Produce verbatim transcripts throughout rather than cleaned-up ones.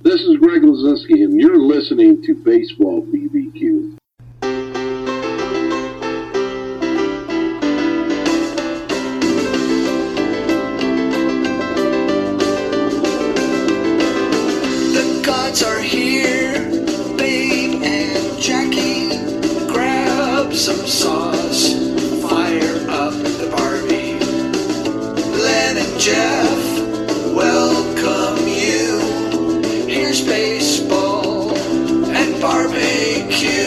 This is Greg Lazinski, and you're listening to Baseball B B Q. The gods are here, Babe and Jackie. Grab some sauce, fire up the Barbie. Len and Jeff welcome you. Here's baseball and barbecue.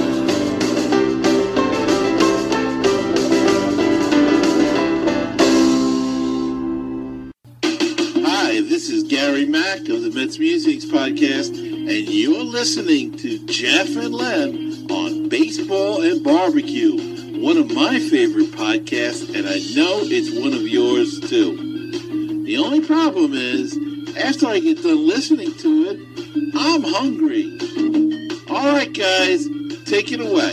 Hi, this is Gary Mack of the Mets Musics Podcast, and you're listening to Jeff and Len on Baseball and Barbecue, one of my favorite podcasts, and I know it's one of yours too. The only problem is, after I get done listening to it, I'm hungry. All right, guys, take it away.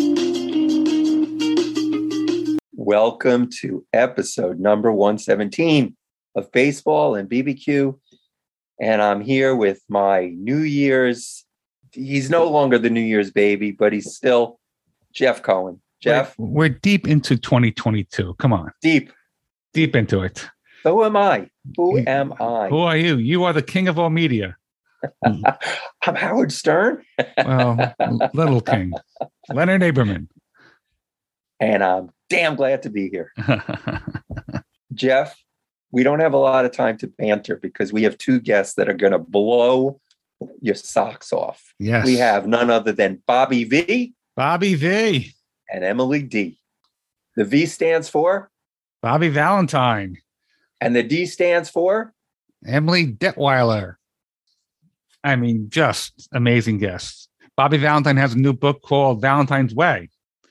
Welcome to episode number one seventeen of Baseball and B B Q. And I'm here with my New Year's. He's no longer the New Year's baby, but he's still Jeff Cohen. Jeff? We're, we're deep into twenty twenty-two. Come on. Deep. Deep into it. Who am I? Who am I? Who are you? You are the king of all media. I'm Howard Stern. Well, little king. Leonard Aberman. And I'm damn glad to be here. Jeff, we don't have a lot of time to banter because we have two guests that are going to blow your socks off. Yes. We have none other than Bobby V. Bobby V. And Emily D. The V stands for? Bobby Valentine. And the D stands for? Emily Detweiler. I mean, just amazing guests. Bobby Valentine has a new book called Valentine's Way.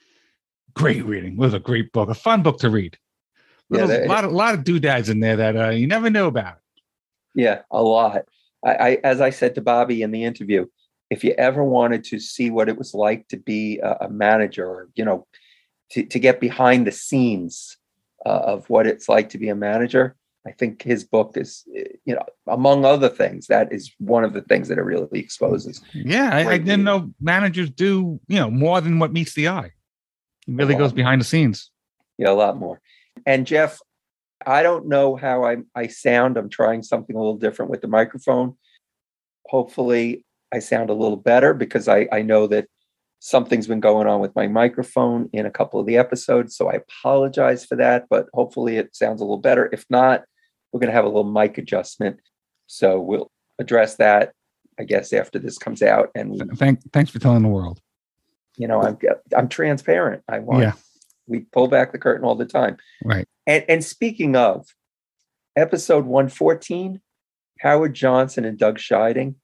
Great reading. It was a great book. A fun book to read. Little, Yeah, that, lot, of, lot of doodads in there that uh, you never knew about. Yeah, a lot. I, I, as I said to Bobby in the interview, if you ever wanted to see what it was like to be a, a manager, or, you know, to, to get behind the scenes uh, of what it's like to be a manager, I think his book is, you know, among other things, that is one of the things that it really exposes. Yeah, I, I didn't know managers do, you know, more than what meets the eye. It really goes behind the scenes. Yeah, a lot more. And Jeff, I don't know how I, I sound. I'm trying something a little different with the microphone. Hopefully I sound a little better because I, I know that something's been going on with my microphone in a couple of the episodes. So I apologize for that, but hopefully it sounds a little better. If not, we're going to have a little mic adjustment. So we'll address that, I guess, after this comes out. And we, Thank, thanks for telling the world. You know, I'm I'm transparent. I want. Yeah. We pull back the curtain all the time. Right. And and speaking of, episode one fourteen, Howard Johnson and Doug Scheiding,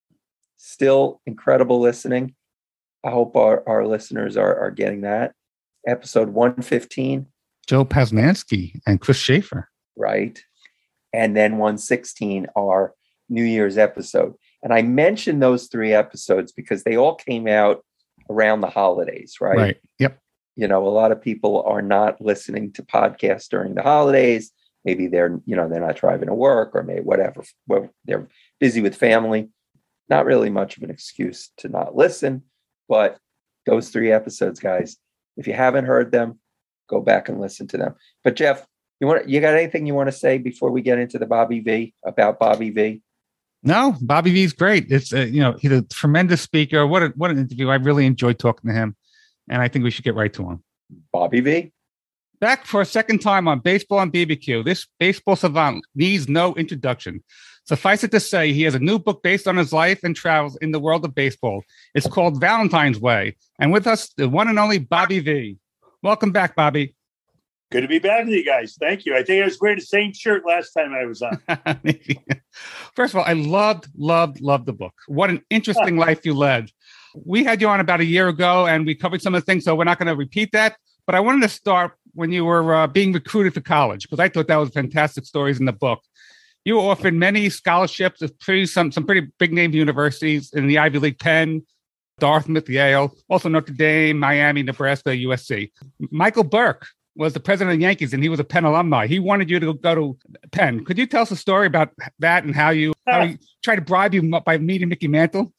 still incredible listening. I hope our, our listeners are, are getting that. Episode one fifteen. Joe Pasnansky and Chris Schaefer. Right. And then one sixteen, our New Year's episode. And I mentioned those three episodes because they all came out around the holidays, right? Right. Yep. You know, a lot of people are not listening to podcasts during the holidays. Maybe they're, you know, they're not driving to work, or maybe whatever. Well, they're busy with family. Not really much of an excuse to not listen. But those three episodes, guys, if you haven't heard them, go back and listen to them. But Jeff, you want you got anything you want to say before we get into the Bobby V, about Bobby V? No, Bobby V's great. It's uh, you know, he's a tremendous speaker. What a, what an interview! I really enjoyed talking to him, and I think we should get right to him. Bobby V, back for a second time on Baseball and B B Q. This baseball savant needs no introduction. Suffice it to say, he has a new book based on his life and travels in the world of baseball. It's called Valentine's Way, and with us, the one and only Bobby V. Welcome back, Bobby. Good to be back with you guys. Thank you. I think I was wearing the same shirt last time I was on. First of all, I loved, loved, loved the book. What an interesting life you led. We had you on about a year ago, and we covered some of the things, so we're not going to repeat that. But I wanted to start when you were uh, being recruited for college, because I thought that was fantastic stories in the book. You were offered many scholarships at pretty, some, some pretty big-name universities in the Ivy League, Penn, Dartmouth, Yale, also Notre Dame, Miami, Nebraska, U S C. Michael Burke was the president of the Yankees, and he was a Penn alumni. He wanted you to go to Penn. Could you tell us a story about that and how you How he tried to bribe you by meeting Mickey Mantle?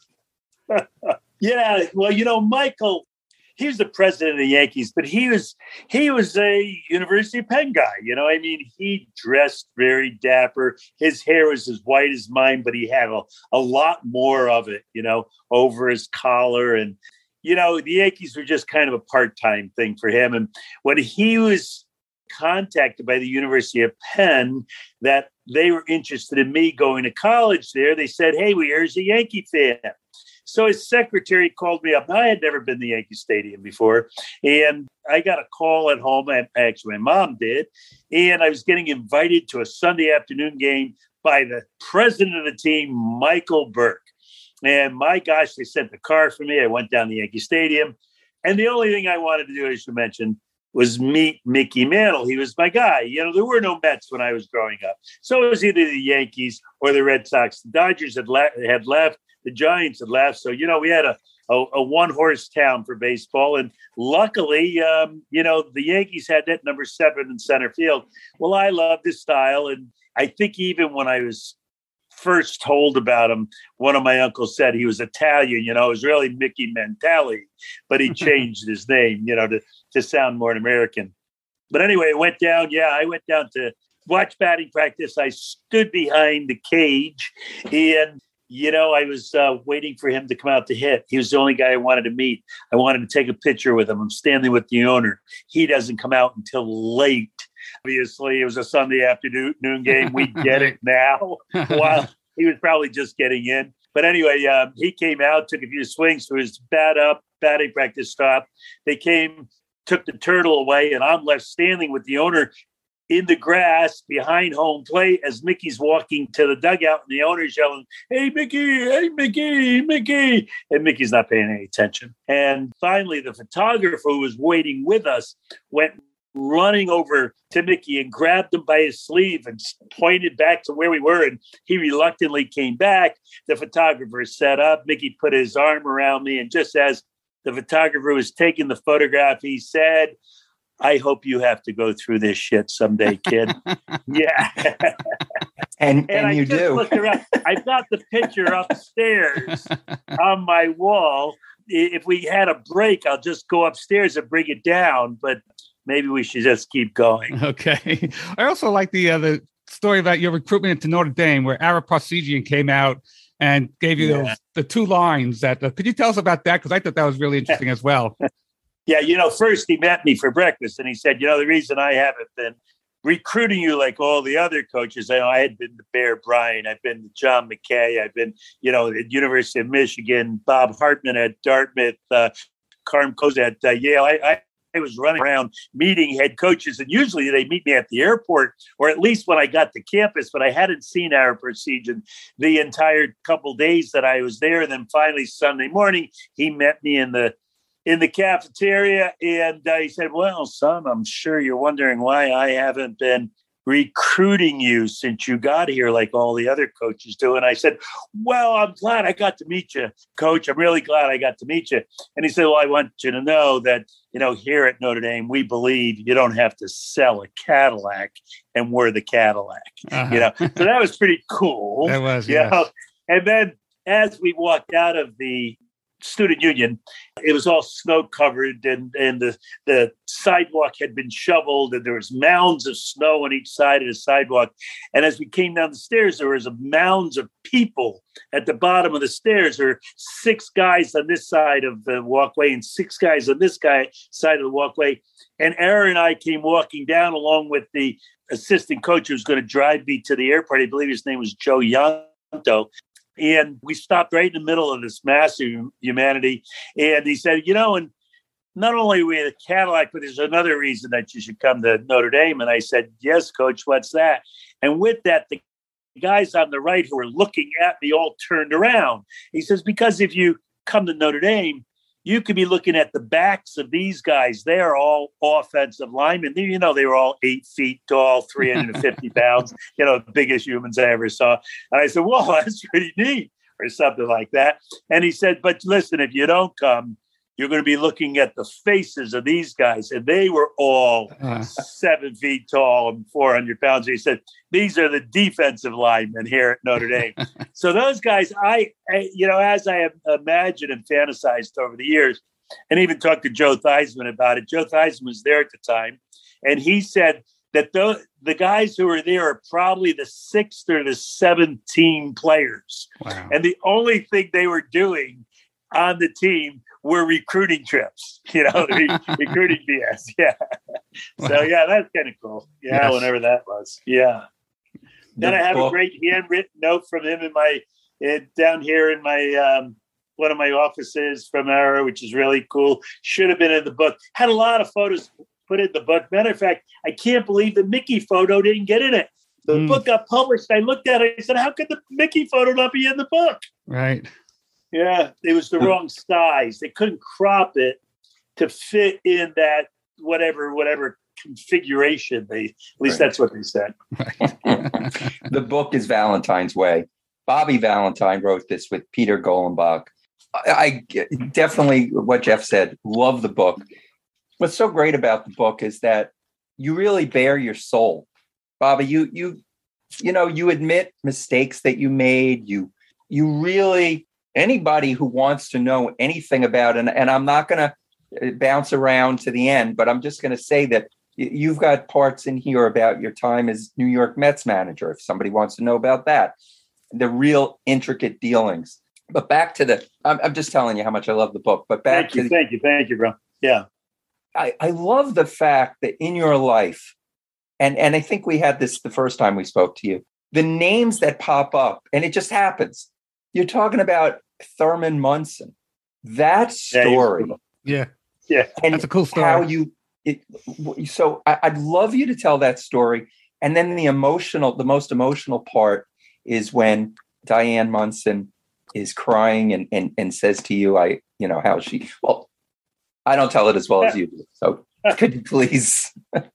Yeah, well, you know, Michael, he was the president of the Yankees, but he was he was a University of Penn guy. You know, I mean, he dressed very dapper. His hair was as white as mine, but he had a, a lot more of it, you know, over his collar. And, you know, the Yankees were just kind of a part-time thing for him. And when he was contacted by the University of Penn that they were interested in me going to college there, they said, hey, we here's a Yankee fan. So his secretary called me up. I had never been to Yankee Stadium before. And I got a call at home. Actually, my mom did. And I was getting invited to a Sunday afternoon game by the president of the team, Michael Burke. And my gosh, they sent the car for me. I went down to Yankee Stadium. And the only thing I wanted to do, as you mentioned, was meet Mickey Mantle. He was my guy. You know, there were no Mets when I was growing up. So it was either the Yankees or the Red Sox. The Dodgers had, le- had left. The Giants had left. So, you know, we had a, a, a one-horse town for baseball. And luckily, um, you know, the Yankees had that number seven in center field. Well, I loved his style. And I think even when I was first told about him, one of my uncles said he was Italian. You know, it was really Mickey Mentale, but he changed his name, you know, to, to sound more American. But anyway, it went down. Yeah, I went down to watch batting practice. I stood behind the cage and you know, I was uh, waiting for him to come out to hit. He was the only guy I wanted to meet. I wanted to take a picture with him. I'm standing with the owner. He doesn't come out until late. Obviously, it was a Sunday afternoon game. We get it now. While he was probably just getting in. But anyway, um, he came out, took a few swings for his bat up, batting practice stop. They came, took the turtle away, and I'm left standing with the owner in the grass behind home plate as Mickey's walking to the dugout and the owner's yelling, hey, Mickey, hey, Mickey, Mickey. And Mickey's not paying any attention. And finally, the photographer who was waiting with us went running over to Mickey and grabbed him by his sleeve and pointed back to where we were. And he reluctantly came back. The photographer set up. Mickey put his arm around me. And just as the photographer was taking the photograph, he said, I hope you have to go through this shit someday, kid. Yeah. And, and, and I you just do. Looked around. I've got the picture upstairs on my wall. If we had a break, I'll just go upstairs and bring it down. But maybe we should just keep going. Okay. I also like the uh, the story about your recruitment into Notre Dame, where Ara Parseghian came out and gave you yeah. those, the two lines. That uh, could you tell us about that? Because I thought that was really interesting as well. Yeah, you know, first he met me for breakfast and he said, you know, the reason I haven't been recruiting you like all the other coaches, I know I had been to Bear Bryant, I've been to John McKay, I've been, you know, at University of Michigan, Bob Hartman at Dartmouth, uh, Carm Koza at uh, Yale. I, I, I was running around meeting head coaches, and usually they meet me at the airport, or at least when I got to campus, but I hadn't seen Ara Parseghian the entire couple days that I was there. And then finally Sunday morning, he met me in the in the cafeteria. And uh, he said, well, son, I'm sure you're wondering why I haven't been recruiting you since you got here like all the other coaches do. And I said, well, I'm glad I got to meet you, Coach. I'm really glad I got to meet you. And he said, well, I want you to know that, you know, here at Notre Dame, we believe you don't have to sell a Cadillac and we're the Cadillac. Uh-huh. You know, so that was pretty cool. That was, you yes. know? And then as we walked out of the student union, it was all snow covered, and and the the sidewalk had been shoveled, and there was mounds of snow on each side of the sidewalk. And as we came down the stairs, there was a mounds of people at the bottom of the stairs. There were six guys on this side of the walkway and six guys on this guy side of the walkway. And Aaron and I came walking down along with the assistant coach who was going to drive me to the airport. I believe his name was Joe Yanto. And we stopped right in the middle of this massive humanity. And he said, you know, and not only are we a Cadillac, but there's another reason that you should come to Notre Dame. And I said, yes, Coach, what's that? And with that, the guys on the right who were looking at me all turned around. He says, because if you come to Notre Dame, you could be looking at the backs of these guys. They are all offensive linemen. You know, they were all eight feet tall, three hundred fifty pounds, you know, the biggest humans I ever saw. And I said, whoa, that's pretty neat, or something like that. And he said, but listen, if you don't come, you're going to be looking at the faces of these guys. And they were all Uh. seven feet tall and four hundred pounds. He said, these are the defensive linemen here at Notre Dame. So those guys, I, I, you know, as I have imagined and fantasized over the years, and even talked to Joe Theismann about it. Joe Theismann was there at the time. And he said that the, the guys who are there are probably the sixth or the seventh team players. Wow. And the only thing they were doing on the team were recruiting trips, you know, re- recruiting B S. Yeah. Wow. So, yeah, that's kind of cool. Yeah, Yes. whenever that was. Yeah. Then The I have book- a great handwritten note from him in my, it, down here in my, um, one of my offices from Arrow, which is really cool. Should have been in the book. Had a lot of photos put in the book. Matter of fact, I can't believe the Mickey photo didn't get in it. The Mm. book got published. I looked at it. I said, how could the Mickey photo not be in the book? Right. Yeah, it was the wrong size. They couldn't crop it to fit in that whatever, whatever configuration. They, at least Right. that's what they said. The book is Valentine's Way. Bobby Valentine wrote this with Peter Golenbach. I, I definitely, what Jeff said, love the book. What's so great about the book is that you really bare your soul. Bobby, you you you know, you admit mistakes that you made. You you really, anybody who wants to know anything about, and, and I'm not going to bounce around to the end, but I'm just going to say that you've got parts in here about your time as New York Mets manager, if somebody wants to know about that. The real intricate dealings. But back to the, I'm, I'm just telling you how much I love the book, but back Thank you, to, thank you, thank you, bro. Yeah. I, I love the fact that in your life, and, and I think we had this the first time we spoke to you, the names that pop up, and it just happens. You're talking about Thurman Munson. That Yeah, he was story. cool. Yeah. Yeah. And That's a cool story. how you, it, so I, I'd love you to tell that story. And then the emotional, the most emotional part is when Diane Munson is crying and, and, and says to you, I, you know, how she, well, I don't tell it as well as you do. So could you please?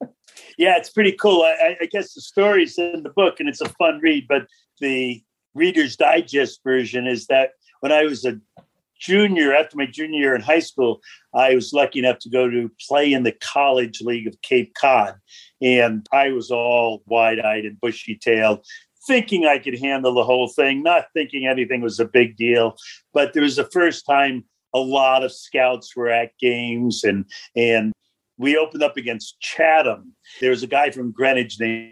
Yeah, it's pretty cool. I, I guess the story's in the book and it's a fun read, but the Reader's Digest version is that when I was a junior, after my junior year in high school, I was lucky enough to go to play in the College League of Cape Cod. And I was all wide-eyed and bushy-tailed, thinking I could handle the whole thing, not thinking anything was a big deal. But there was the first time a lot of scouts were at games, and and we opened up against Chatham. There was a guy from Greenwich named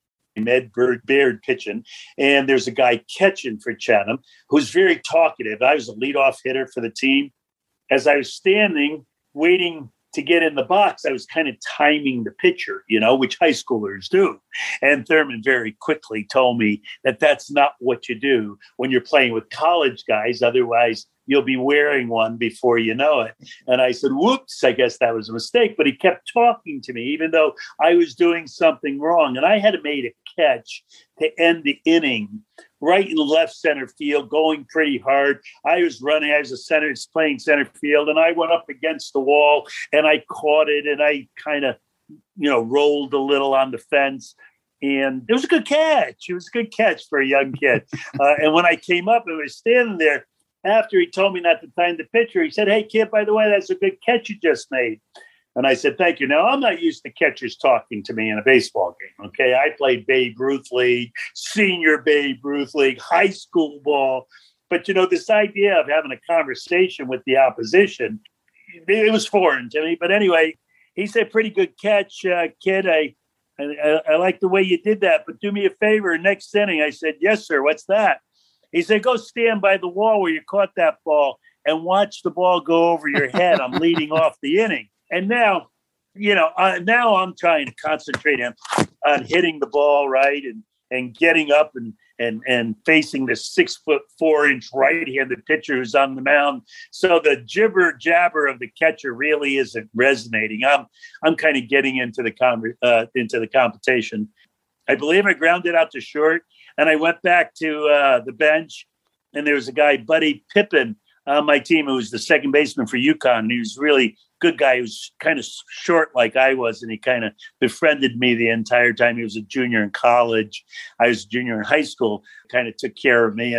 Ed Baird pitching, and there's a guy catching for Chatham who's very talkative. I was a leadoff hitter for the team. As I was standing, waiting to get in the box, I was kind of timing the pitcher, you know, which high schoolers do. And Thurman very quickly told me that that's not what you do when you're playing with college guys. Otherwise, you'll be wearing one before you know it. And I said, whoops, I guess that was a mistake. But he kept talking to me, even though I was doing something wrong. And I had made a catch to end the inning right in left center field, going pretty hard. I was running, I was a center, playing center field, and I went up against the wall and I caught it, and I kind of, you know, rolled a little on the fence. And it was a good catch. It was a good catch for a young kid. uh, and when I came up and was standing there, after he told me not to time the pitcher, he said, "Hey, kid, by the way, that's a good catch you just made." And I said, "Thank you." Now, I'm not used to catchers talking to me in a baseball game, okay? I played Babe Ruth League, senior Babe Ruth League, high school ball. But, you know, this idea of having a conversation with the opposition, it was foreign to me. But anyway, he said, "Pretty good catch, uh, kid. I, I, I like the way you did that, but do me a favor, next inning." I said, "Yes, sir. What's that?" He said, "Go stand by the wall where you caught that ball and watch the ball go over your head. I'm leading off the inning." And now, you know, uh, now I'm trying to concentrate on, on hitting the ball right and and getting up and and and facing the six foot four inch right-handed pitcher who's on the mound. So the jibber jabber of the catcher really isn't resonating. I'm I'm kind of getting into the com- uh, into the competition. I believe I grounded out to short, and I went back to uh, the bench, and there was a guy, Buddy Pippin, on my team who was the second baseman for UConn. And he was really good guy. He was kind of short like I was, and he kind of befriended me the entire time. He was a junior in college. I was a junior in high school, kind of took care of me. And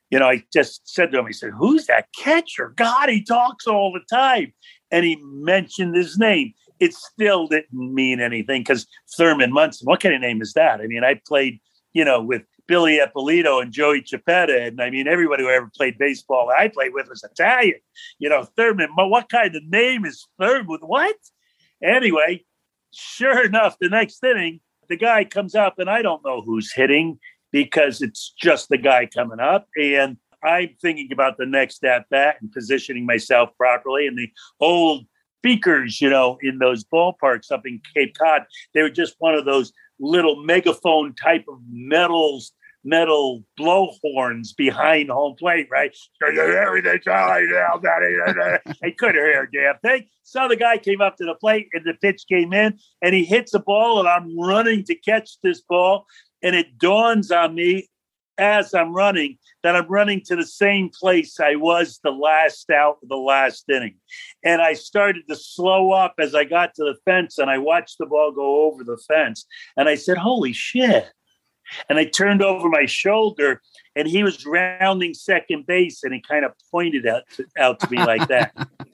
you know, I just said to him, he said, who's that catcher? God, he talks all the time. And he mentioned his name. It still didn't mean anything because Thurman Munson, what kind of name is that? I mean, I played, you know, with Billy Ippolito and Joey Chiapetta. And I mean, everybody who ever played baseball I played with was Italian. You know, Thurman, what kind of name is Thurman? What? Anyway, sure enough, the next inning, the guy comes up and I don't know who's hitting because it's just the guy coming up. And I'm thinking about the next at bat and positioning myself properly. And the old speakers, you know, in those ballparks up in Cape Cod, they were just one of those little megaphone type of metals, metal blowhorns behind home plate, right? Everything's all right now, Daddy. I couldn't hear a damn thing. So the guy came up to the plate and the pitch came in and he hits the ball and I'm running to catch this ball. And it dawns on me as I'm running that I'm running to the same place I was the last out of the last inning. And I started to slow up as I got to the fence and I watched the ball go over the fence. And I said, holy shit. And I turned over my shoulder and he was rounding second base and he kind of pointed out to, out to me like that.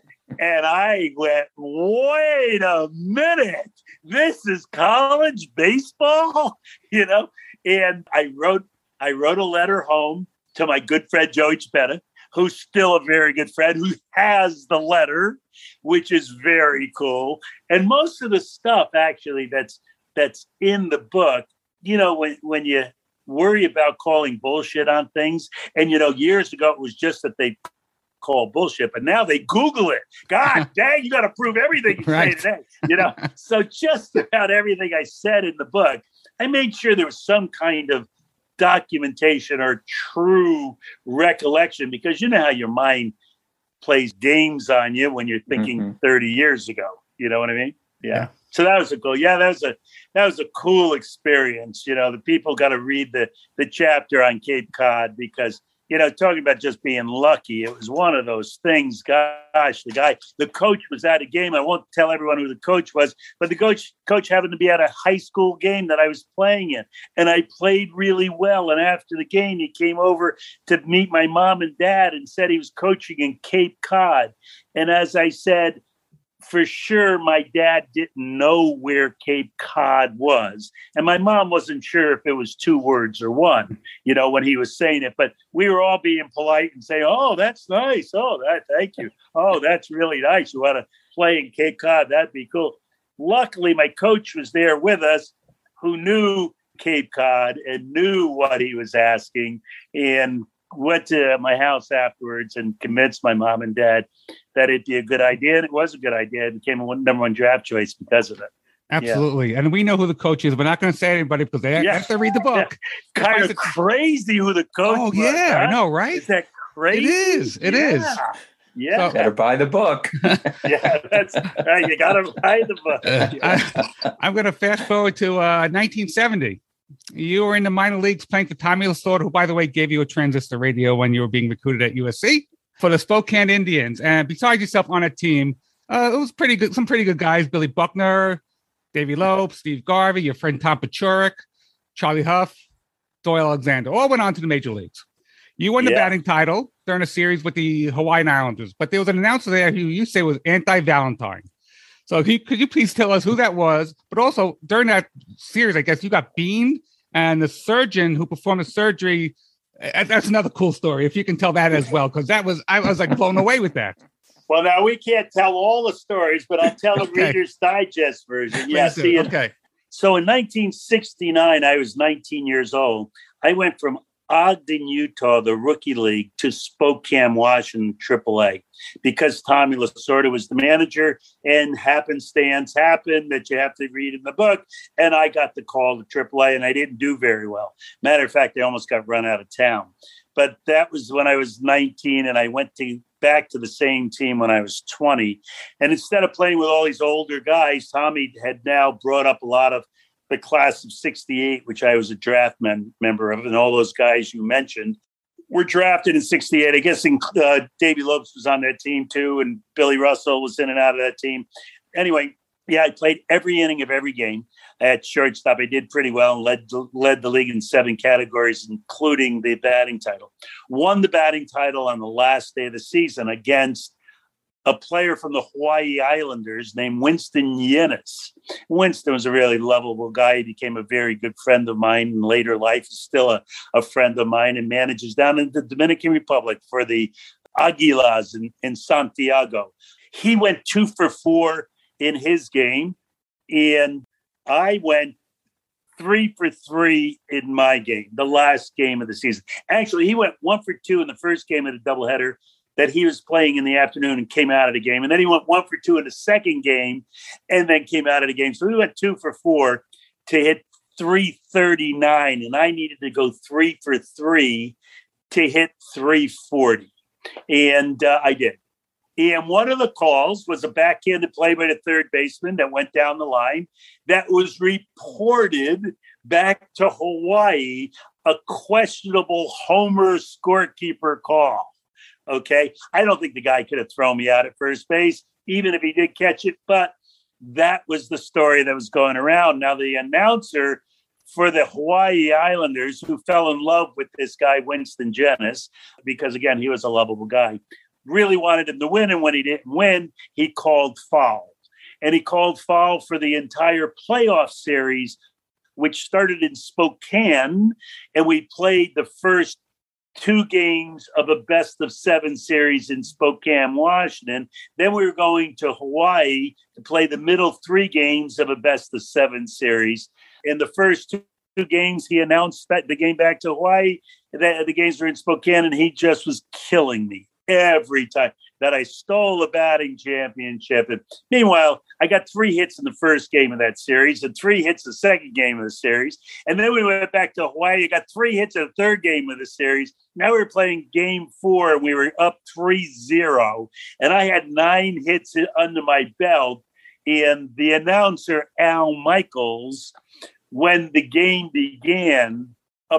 And I went, wait a minute, this is college baseball, you know? And I wrote, I wrote a letter home to my good friend, Joey Chiapetta, who's still a very good friend, who has the letter, which is very cool. And most of the stuff actually that's, that's in the book, you know, when, when you worry about calling bullshit on things, and, you know, years ago, it was just that they call bullshit, but now they Google it. God dang, you got to prove everything you Right. say today, you know? So just about everything I said in the book, I made sure there was some kind of documentation or true recollection, because you know how your mind plays games on you when you're thinking mm-hmm. thirty years ago. You know what I mean? Yeah. yeah. So that was a cool. Yeah, that was a that was a cool experience. You know, the people got to read the the chapter on Cape Cod because, you know, talking about just being lucky, it was one of those things. Gosh, the guy, the coach was at a game. I won't tell everyone who the coach was, but the coach coach happened to be at a high school game that I was playing in, and I played really well. And after the game, he came over to meet my mom and dad and said he was coaching in Cape Cod. And as I said, for sure, my dad didn't know where Cape Cod was. And my mom wasn't sure if it was two words or one, you know, when he was saying it. But we were all being polite and saying, oh, that's nice. Oh, that, thank you. Oh, that's really nice. You want to play in Cape Cod? That'd be cool. Luckily, my coach was there with us, who knew Cape Cod and knew what he was asking, and went to my house afterwards and convinced my mom and dad that it'd be a good idea. And it was a good idea. It became a one, number one draft choice because of it. Absolutely. Yeah. And we know who the coach is. We're not going to say anybody because they yeah. have to read the book. Yeah. Kind of crazy who the coach oh, was. Oh, yeah. Huh? I know, right? Is that crazy? It is. It yeah. is. Yeah. So, better buy the book. yeah, that's right. You got to buy the book. Yeah. I, I'm going to fast forward to uh, nineteen seventy. You were in the minor leagues playing for Tommy Lasorda, who, by the way, gave you a transistor radio when you were being recruited at U S C for the Spokane Indians. And besides yourself on a team, uh, it was pretty good. Some pretty good guys: Billy Buckner, Davey Lope, Steve Garvey, your friend Tom Paciorek, Charlie Huff, Doyle Alexander. All went on to the major leagues. You won the yeah. batting title during a series with the Hawaiian Islanders, but there was an announcer there who you say was anti-Valentine. So could you, could you please tell us who that was? But also during that series, I guess you got beamed, and the surgeon who performed the surgery, that's another cool story. If you can tell that as well, because that was, I was like blown away with that. Well, now we can't tell all the stories, but I'll tell the okay. Reader's Digest version. Yeah, see, okay. So in nineteen sixty-nine, I was nineteen years old. I went from Ogden, Utah, the rookie league, to Spokane, Washington, triple A, because Tommy Lasorda was the manager, and happenstance happened that you have to read in the book. And I got the call to triple A, and I didn't do very well. Matter of fact, I almost got run out of town. But that was when I was nineteen, and I went to back to the same team when I was twenty. And instead of playing with all these older guys, Tommy had now brought up a lot of the class of sixty-eight, which I was a draft mem- member of, and all those guys you mentioned were drafted in sixty-eight. I guess uh, Davey Lopes was on that team too, and Billy Russell was in and out of that team. Anyway, Yeah, I played every inning of every game at shortstop. I did pretty well and led led the league in seven categories, including the batting title. Won the batting title on the last day of the season against a player from the Hawaii Islanders named Winston Yenis. Winston was a really lovable guy. He became a very good friend of mine in later life. He's still a, a friend of mine and manages down in the Dominican Republic for the Aguilas in, in Santiago. He went two for four in his game, and I went three for three in my game, the last game of the season. Actually, he went one for two in the first game of the doubleheader that he was playing in the afternoon and came out of the game. And then he went one for two in the second game and then came out of the game. So we went two for four to hit three thirty-nine, and I needed to go three for three to hit three forty. And uh, I did. And one of the calls was a backhanded play by the third baseman that went down the line that was reported back to Hawaii, a questionable homer scorekeeper call. Okay. I don't think the guy could have thrown me out at first base, even if he did catch it. But that was the story that was going around. Now, the announcer for the Hawaii Islanders, who fell in love with this guy, Winston Yenis, because, again, he was a lovable guy, really wanted him to win. And when he didn't win, he called foul. And he called foul for the entire playoff series, which started in Spokane. And we played the first two games of a best of seven series in Spokane, Washington. Then we were going to Hawaii to play the middle three games of a best of seven series. In the first two, two games, he announced that the game back to Hawaii, that the games were in Spokane, and he just was killing me every time that I stole a batting championship. And meanwhile, I got three hits in the first game of that series and three hits the second game of the series. And then we went back to Hawaii. I got three hits in the third game of the series. Now we were playing game four and we were up three zero. And I had nine hits under my belt. And the announcer, Al Michaels, when the game began,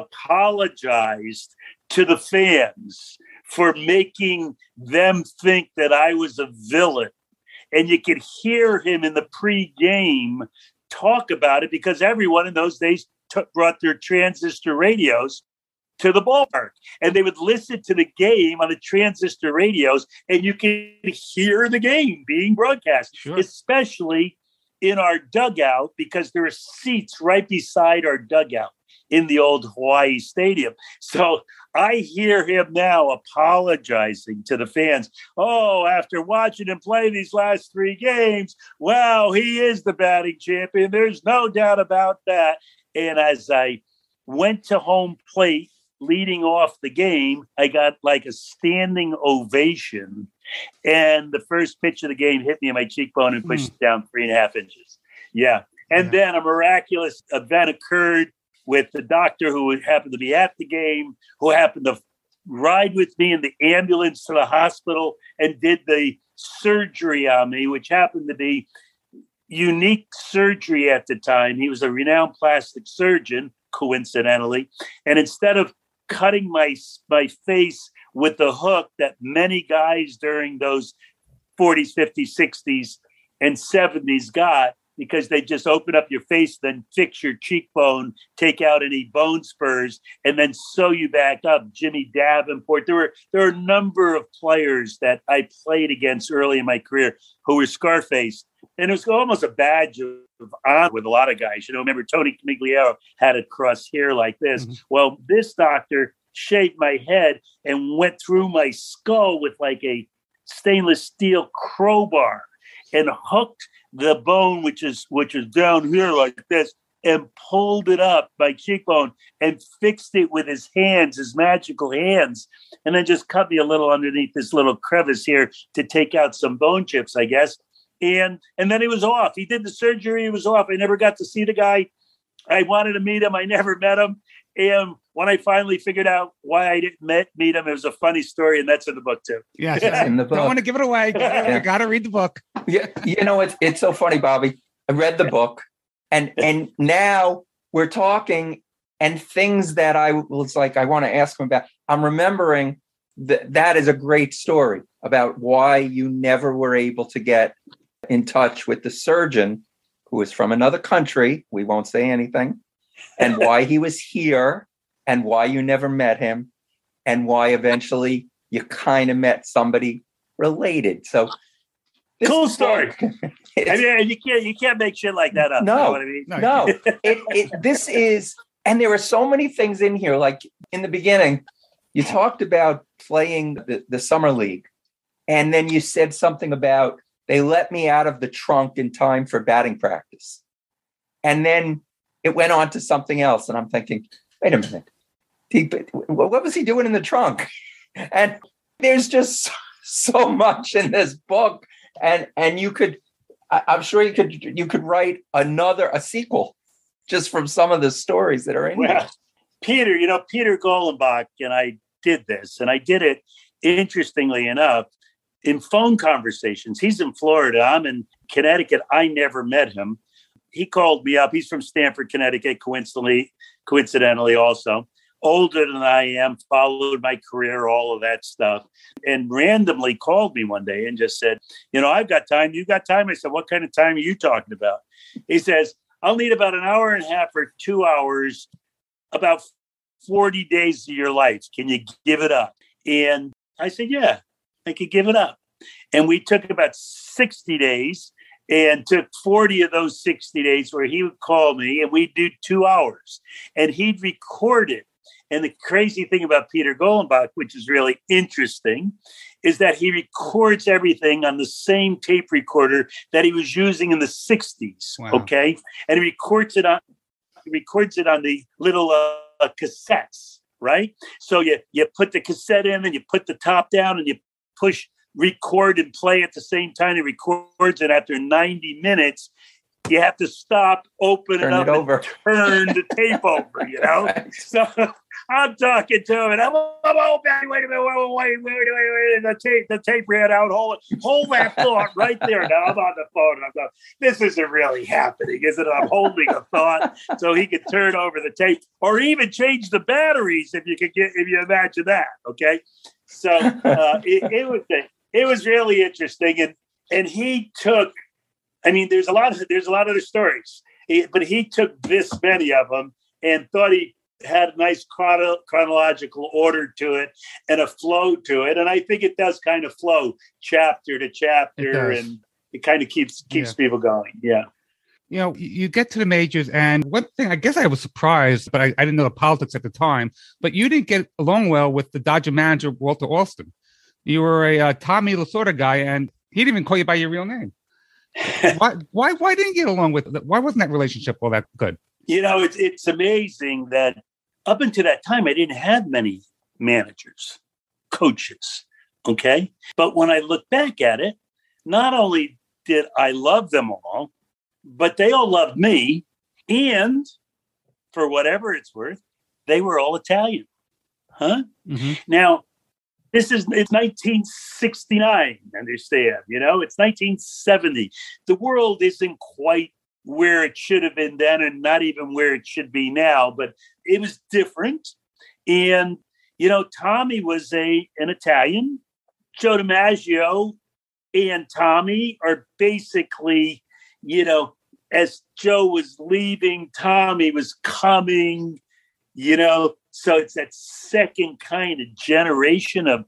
apologized to the fans for making them think that I was a villain. And you could hear him in the pregame talk about it because everyone in those days t- brought their transistor radios to the ballpark. And they would listen to the game on the transistor radios, and you could hear the game being broadcast, sure. Especially in our dugout, because there were seats right beside our dugout in the old Hawaii Stadium. So I hear him now apologizing to the fans. Oh, after watching him play these last three games, wow, he is the batting champion. There's no doubt about that. And as I went to home plate leading off the game, I got like a standing ovation. And the first pitch of the game hit me in my cheekbone and pushed mm. it down three and a half inches. Yeah. And yeah. Then a miraculous event occurred with the doctor who happened to be at the game, who happened to ride with me in the ambulance to the hospital and did the surgery on me, which happened to be unique surgery at the time. He was a renowned plastic surgeon, coincidentally. And instead of cutting my, my face with the hook that many guys during those forties, fifties, sixties, and seventies got, because they just open up your face, then fix your cheekbone, take out any bone spurs, and then sew you back up. Jimmy Davenport. There were there are a number of players that I played against early in my career who were scar-faced. And it was almost a badge of honor with a lot of guys. You know, remember Tony Camigliaro had a cross hair like this. Mm-hmm. Well, this doctor shaved my head and went through my skull with like a stainless steel crowbar and hooked the bone, which is which is down here like this, and pulled it up, my cheekbone, and fixed it with his hands, his magical hands, and then just cut me a little underneath this little crevice here to take out some bone chips, I guess. And and then he was off. He did the surgery. He was off. I never got to see the guy. I wanted to meet him. I never met him. And when I finally figured out why I didn't met, meet him, it was a funny story, and that's in the book too. Yes, yeah, in the book. Don't want to give it away. You yeah. got to read the book. Yeah, you know it's it's so funny, Bobby. I read the book, and and now we're talking, and things that I was like, I want to ask him about. I'm remembering that that is a great story about why you never were able to get in touch with the surgeon who was from another country. We won't say anything. And why he was here and why you never met him and why eventually you kind of met somebody related. So cool story. I mean, you can't you can't make shit like that up. No, you know what I mean? no. it, it, this is, and there are so many things in here. Like in the beginning, you talked about playing the, the summer league, and then you said something about they let me out of the trunk in time for batting practice, and then it went on to something else, and I'm thinking, wait a minute, he, what was he doing in the trunk? And there's just so much in this book, and and you could, I'm sure you could you could write another a sequel just from some of the stories that are in well, here. Peter, you know, Peter Golenbach and I did this, and I did it, interestingly enough, in phone conversations. He's in Florida. I'm in Connecticut. I never met him. He called me up. He's from Stamford, Connecticut, coincidentally, coincidentally also. Older than I am, followed my career, all of that stuff, and randomly called me one day and just said, you know, I've got time. You got time? I said, what kind of time are you talking about? He says, I'll need about an hour and a half or two hours, about forty days of your life. Can you give it up? And I said, yeah, I could give it up. And we took about sixty days and took forty of those sixty days where he would call me and we'd do two hours and he'd record it. And the crazy thing about Peter Golenbach, which is really interesting, is that he records everything on the same tape recorder that he was using in the sixties. Wow. Okay. And he records it on, he records it on the little uh, cassettes, right? So you, you put the cassette in and you put the top down and you push record and play at the same time. It records, and after ninety minutes, you have to stop, open turn it up, it over. and turn the tape over, you know? Right. So I'm talking to him, and I'm, oh, oh, wait a minute, wait, wait, wait, wait, wait, the tape, the tape ran out. Hold, hold that thought right there. Now I'm on the phone, and I'm going, this isn't really happening, is it? I'm holding a thought so he could turn over the tape, or even change the batteries if you could get, if you imagine that, okay? So uh, it, it was it was really interesting, and and he took. I mean, there's a lot of there's a lot of other stories, he, but he took this many of them and thought he had a nice chrono, chronological order to it and a flow to it, and I think it does kind of flow chapter to chapter, it and it kind of keeps keeps yeah. people going. Yeah. You know, you get to the majors, and one thing, I guess I was surprised, but I, I didn't know the politics at the time, but you didn't get along well with the Dodger manager, Walter Alston. You were a uh, Tommy Lasorda guy, and he didn't even call you by your real name. why, why, why didn't you get along with it? Why wasn't that relationship all that good? You know, it's, it's amazing that up until that time, I didn't have many managers, coaches, okay? But when I look back at it, not only did I love them all, but they all loved me. And for whatever it's worth, they were all Italian. Huh? Mm-hmm. Now, this is, it's nineteen sixty-nine, understand, you know, it's nineteen seventy. The world isn't quite where it should have been then and not even where it should be now, but it was different. And, you know, Tommy was a an Italian. Joe DiMaggio and Tommy are basically, you know, as Joe was leaving, Tommy was coming, you know, so it's that second kind of generation of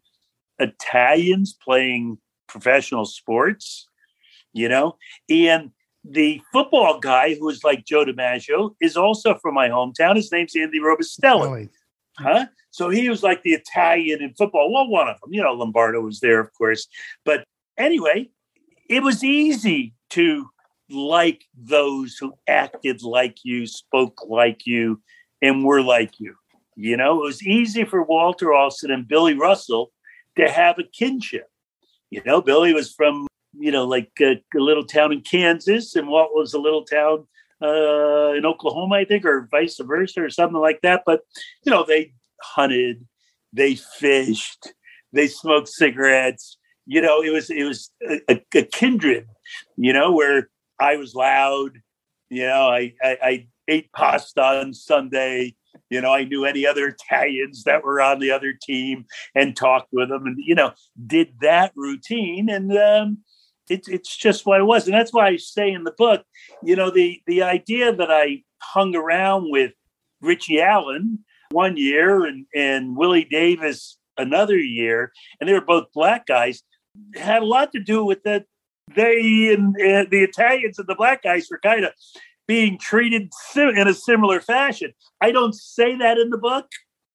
Italians playing professional sports, you know, and the football guy who was like Joe DiMaggio is also from my hometown. His name's Andy Robustelli. Really? Huh? So he was like the Italian in football. Well, one of them, you know, Lombardo was there, of course. But anyway, it was easy to like those who acted like you, spoke like you, and were like you. You know, it was easy for Walter Alston and Billy Russell to have a kinship. You know, Billy was from, you know, like a, a little town in Kansas, and Walt was a little town uh, in Oklahoma, I think, or vice versa, or something like that. But, you know, they hunted, they fished, they smoked cigarettes. You know, it was it was a, a kindred, you know, where I was loud. You know, I, I, I ate pasta on Sunday. You know, I knew any other Italians that were on the other team and talked with them and, you know, did that routine. And, um, It, it's just what it was. And that's why I say in the book, you know, the, the idea that I hung around with Richie Allen one year and, and Willie Davis another year, and they were both black guys, had a lot to do with that. They and uh, the Italians and the black guys were kind of being treated sim- in a similar fashion. I don't say that in the book,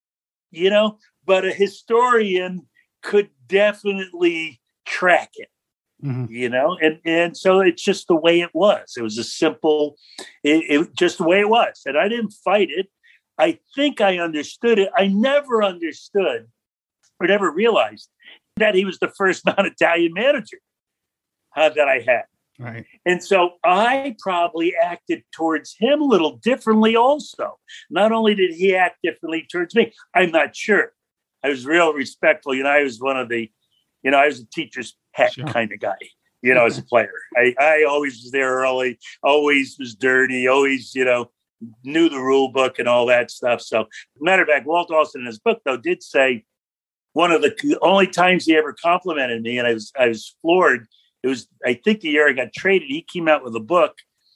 you know, but a historian could definitely track it. Mm-hmm. You know, and, and so it's just the way it was. It was a simple, it, it just the way it was. And I didn't fight it. I think I understood it. I never understood or never realized that he was the first non-Italian manager uh, that I had. Right. And so I probably acted towards him a little differently also. Not only did he act differently towards me, I'm not sure. I was real respectful. You know, I was one of the, you know, I was a teacher's pet sure. kind of guy, you know, as a player. I, I always was there early, always was dirty, always, you know, knew the rule book and all that stuff. So, matter of fact, Walt Dawson in his book, though, did say one of the only times he ever complimented me, and I was I was floored. It was, I think, the year I got traded. He came out with a book,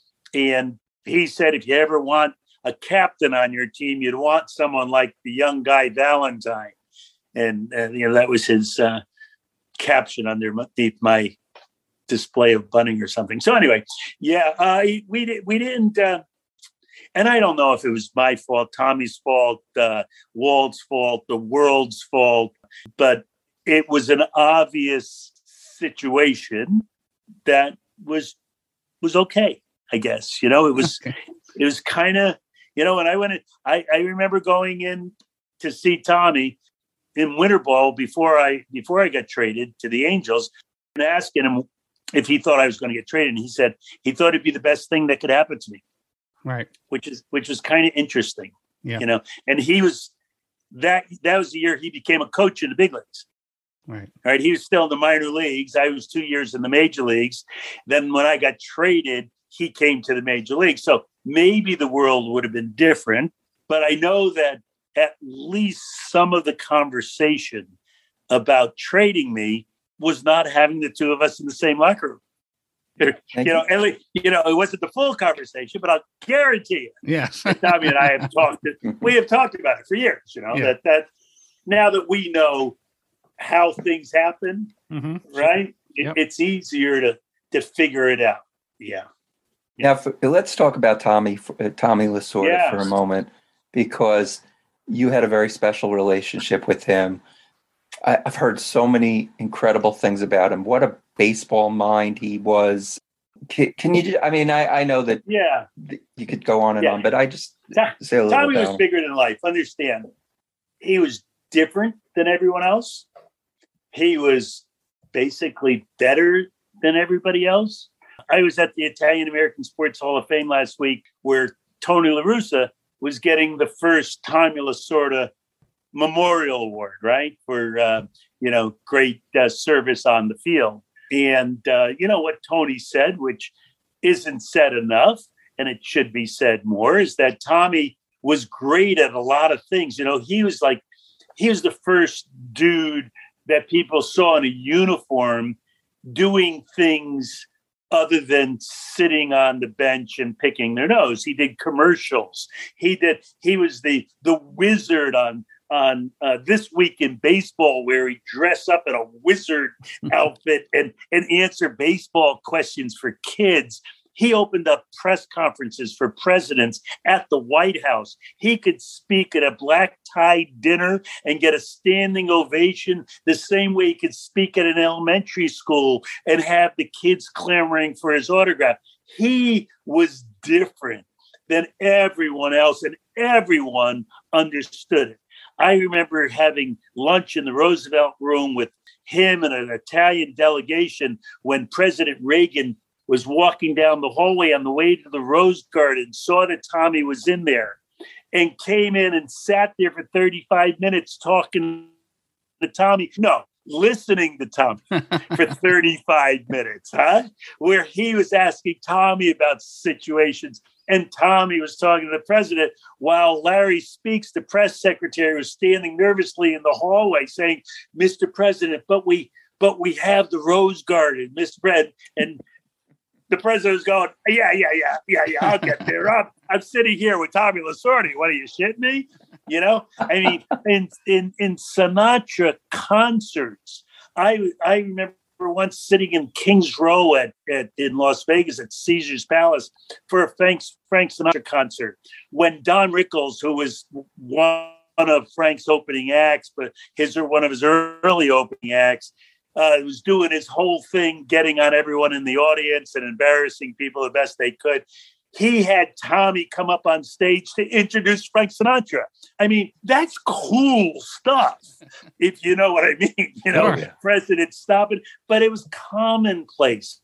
and he said, if you ever want a captain on your team, you'd want someone like the young Guy Valentine. And, and you know, that was his uh, caption underneath my display of bunting or something. So anyway, yeah, uh, we did, we didn't, uh, and I don't know if it was my fault, Tommy's fault, uh, Walt's fault, the world's fault, but it was an obvious situation that was was okay, I guess. You know, it was okay. It was kind of, you know, when I went in, I, I remember going in to see Tommy in winter ball before I before I got traded to the Angels and asking him if he thought I was going to get traded. And he said he thought it'd be the best thing that could happen to me. Right. Which is which was kind of interesting. Yeah. You know, and he was that that was the year he became a coach in the big leagues. Right. Right. He was still in the minor leagues. I was two years in the major leagues. Then when I got traded, he came to the major leagues. So maybe the world would have been different. But I know that at least some of the conversation about trading me was not having the two of us in the same locker room. You know, at least, you know, it wasn't the full conversation, but I'll guarantee you. Yes. Tommy and I have talked, we have talked about it for years, you know, yeah. that, that now that we know how things happen, mm-hmm. right? It, yep. It's easier to, to figure it out. Yeah. Now, for, let's talk about Tommy, uh, Tommy Lasorda yes. for a moment, because you had a very special relationship with him. I, I've heard so many incredible things about him. What a baseball mind he was. Can, can you? I mean, I, I know that. Yeah. You could go on and yeah. on, but I just Ta- say a little Tommy about was him. bigger than life. Understand? He was different than everyone else. He was basically better than everybody else. I was at the Italian American Sports Hall of Fame last week, where Tony La Russa was getting the first Tommy Lasorda Memorial Award, right? For, uh, you know, great uh, service on the field. And, uh, you know, what Tony said, which isn't said enough, and it should be said more, is that Tommy was great at a lot of things. You know, he was like, he was the first dude that people saw in a uniform doing things other than sitting on the bench and picking their nose. He did commercials. He did, he was the, the wizard on, on uh, This Week in Baseball, where he dressed up in a wizard outfit and, and answer baseball questions for kids. He opened up press conferences for presidents at the White House. He could speak at a black tie dinner and get a standing ovation the same way he could speak at an elementary school and have the kids clamoring for his autograph. He was different than everyone else, and everyone understood it. I remember having lunch in the Roosevelt Room with him and an Italian delegation when President Reagan was walking down the hallway on the way to the Rose Garden, saw that Tommy was in there, and came in and sat there for thirty-five minutes talking to Tommy. No, listening to Tommy for thirty-five minutes, huh? Where he was asking Tommy about situations, and Tommy was talking to the president while Larry Speaks, the press secretary, was standing nervously in the hallway saying, Mister President, but we but we have the Rose Garden, Mister Brett. And the president was going, yeah, yeah, yeah, yeah, yeah, I'll get there. I'm, I'm sitting here with Tommy Lasorda. What, are you shitting me? You know, I mean, in in in Sinatra concerts, I I remember once sitting in Kings Row at, at in Las Vegas at Caesar's Palace for a Frank, Frank Sinatra concert when Don Rickles, who was one of Frank's opening acts, but his or one of his early opening acts, uh, was doing his whole thing, getting on everyone in the audience and embarrassing people the best they could. He had Tommy come up on stage to introduce Frank Sinatra. I mean, that's cool stuff, if you know what I mean. You know, Sure. President stopping, but it was commonplace.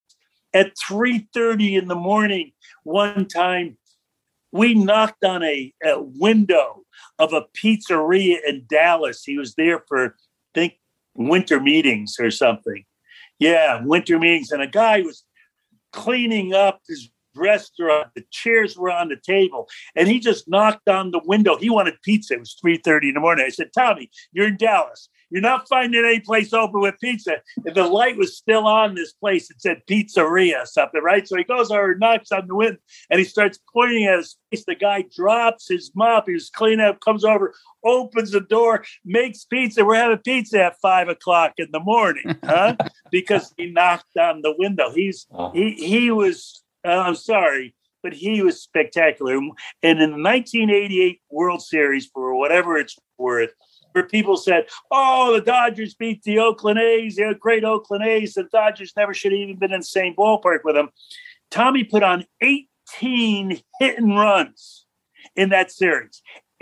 At three thirty in the morning, one time, we knocked on a, a window of a pizzeria in Dallas. He was there for, I think, winter meetings or something. Yeah, winter meetings. And a guy was cleaning up his restaurant. The chairs were on the table, and he just knocked on the window. He wanted pizza. It was three thirty in the morning. I said, Tommy, you're in Dallas. You're not finding any place open with pizza. And the light was still on this place. It said pizzeria or something, right? So he goes over, knocks on the window, and he starts pointing at his face. The guy drops his mop. He was cleaning up, comes over, opens the door, makes pizza. We're having pizza at five o'clock in the morning, huh? Because he knocked on the window. He's he he was. Uh, I'm sorry, but he was spectacular. And in the nineteen eighty-eight World Series, for whatever it's worth, where people said, oh, the Dodgers beat the Oakland A's, the great Oakland A's, the Dodgers never should have even been in the same ballpark with them. Tommy put on eighteen hit and runs in that series.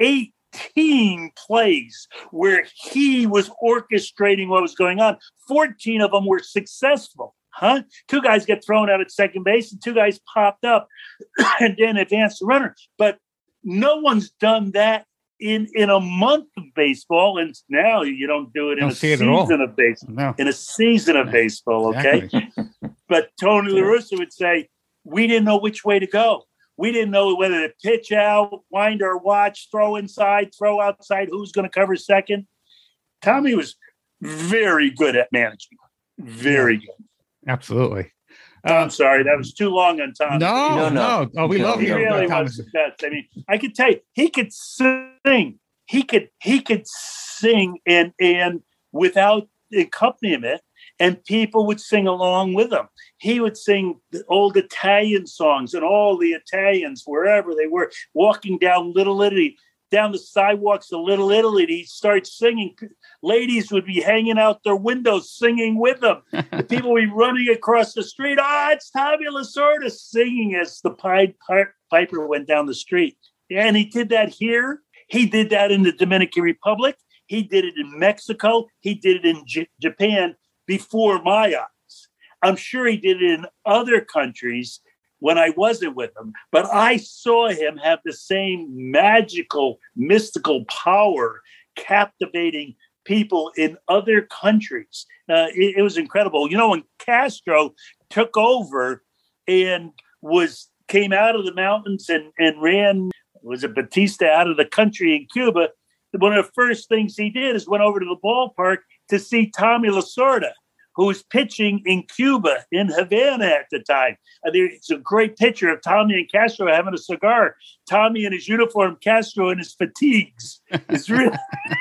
eighteen plays where he was orchestrating what was going on. fourteen of them were successful. Huh? Two guys get thrown out at second base and two guys popped up and then advanced the runner. But no one's done that in, in a month of baseball. And now you don't do it in Don't a see it at season all. of baseball. No. In a season of baseball, okay? Exactly. But Tony La Russa would say, we didn't know which way to go. We didn't know whether to pitch out, wind our watch, throw inside, throw outside, who's going to cover second. Tommy was very good at managing. Very good. Absolutely. Oh, Uh, I'm sorry, that was too long on Tom. no, No, no, no. Oh, we No, love he you. really Thomas. was the best. I mean, I could tell you, he could sing. He could he could sing and and without accompaniment, and people would sing along with him. He would sing the old Italian songs, and all the Italians, wherever they were, walking down Little Italy, down the sidewalks of Little Italy, he'd start singing. Ladies would be hanging out their windows singing with them. The people would be running across the street. Ah, oh, it's Tommy Lasorda singing as the Pied Piper went down the street. And he did that here. He did that in the Dominican Republic. He did it in Mexico. He did it in J- Japan before my eyes. I'm sure he did it in other countries when I wasn't with him, but I saw him have the same magical, mystical power, captivating people in other countries. Uh, it, it was incredible. You know, when Castro took over and was came out of the mountains and, and ran, was it Batista, out of the country in Cuba, one of the first things he did is went over to the ballpark to see Tommy Lasorda, who was pitching in Cuba, in Havana at the time. And there's a great picture of Tommy and Castro having a cigar. Tommy in his uniform, Castro in his fatigues. It's really,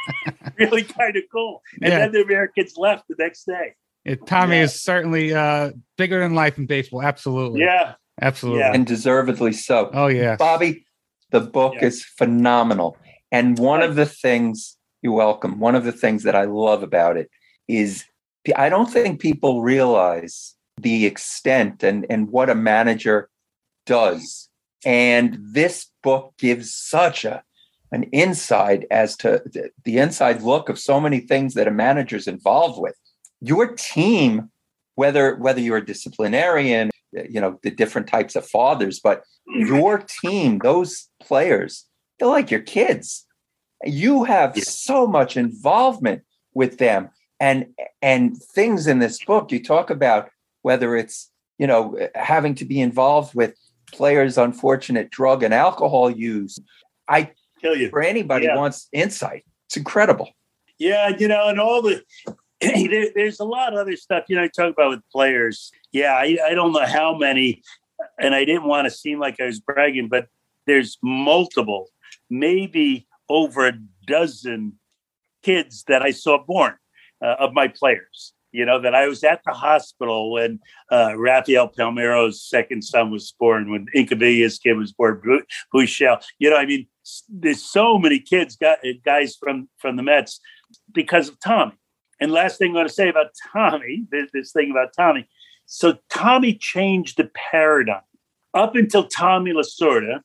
really kind of cool. And Yeah. then the Americans left the next day. It, Tommy Yeah. is certainly uh, bigger than life in baseball. Absolutely. Yeah. Absolutely. Yeah. And deservedly so. Oh, yeah. Bobby, the book Yeah. is phenomenal. And one of the things, you're welcome, one of the things that I love about it is I don't think people realize the extent and, and what a manager does. And this book gives such a an insight as to the, the inside look of so many things that a manager's involved with. Your team, whether whether you're a disciplinarian, you know, the different types of fathers, but your team, those players, they're like your kids. You have Yeah. so much involvement with them. And and things in this book, you talk about whether it's, you know, having to be involved with players' unfortunate drug and alcohol use. I, Kill you. for anybody Yeah. who wants insight, it's incredible. Yeah, you know, and all the there, there's a lot of other stuff, you know, I talk about with players. Yeah, I, I don't know how many, and I didn't want to seem like I was bragging, but there's multiple, maybe over a dozen kids that I saw born uh, of my players. You know, that I was at the hospital when uh, Rafael Palmeiro's second son was born, when Incavilla's kid was born, Buechel. You know, I mean, there's so many kids, got, guys from, from the Mets because of Tommy. And last thing I'm going to say about Tommy, this, this thing about Tommy. So Tommy changed the paradigm. Up until Tommy Lasorda,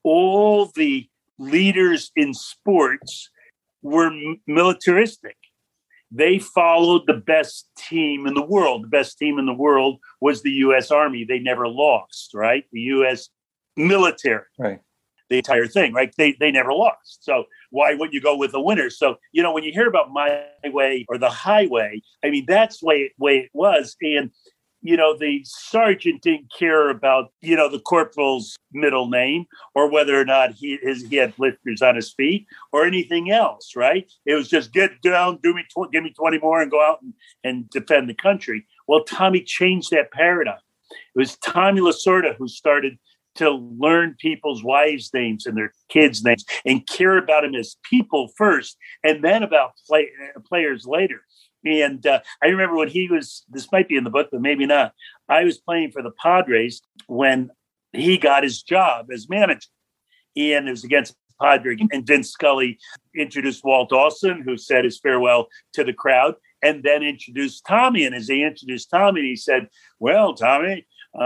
all the leaders in sports were militaristic. They followed the best team in the world. The best team in the world was the U S Army. They never lost, right? The U S military, right? The entire thing, right? They they never lost. So why wouldn't you go with the winners? So, you know, when you hear about my way or the highway, I mean, that's the way, way it was. And, you know, the sergeant didn't care about, you know, the corporal's middle name or whether or not he his, he had blisters on his feet or anything else, right? It was just get down, do me, tw- give me twenty more and go out and, and defend the country. Well, Tommy changed that paradigm. It was Tommy Lasorda who started to learn people's wives' names and their kids' names and care about them as people first and then about play, uh, players later. And uh, I remember when he was, this might be in the book, but maybe not. I was playing for the Padres when he got his job as manager. And it was against Padres. And Vince Scully introduced Walt Dawson, who said his farewell to the crowd, and then introduced Tommy. And as they introduced Tommy, he said, well, Tommy, uh,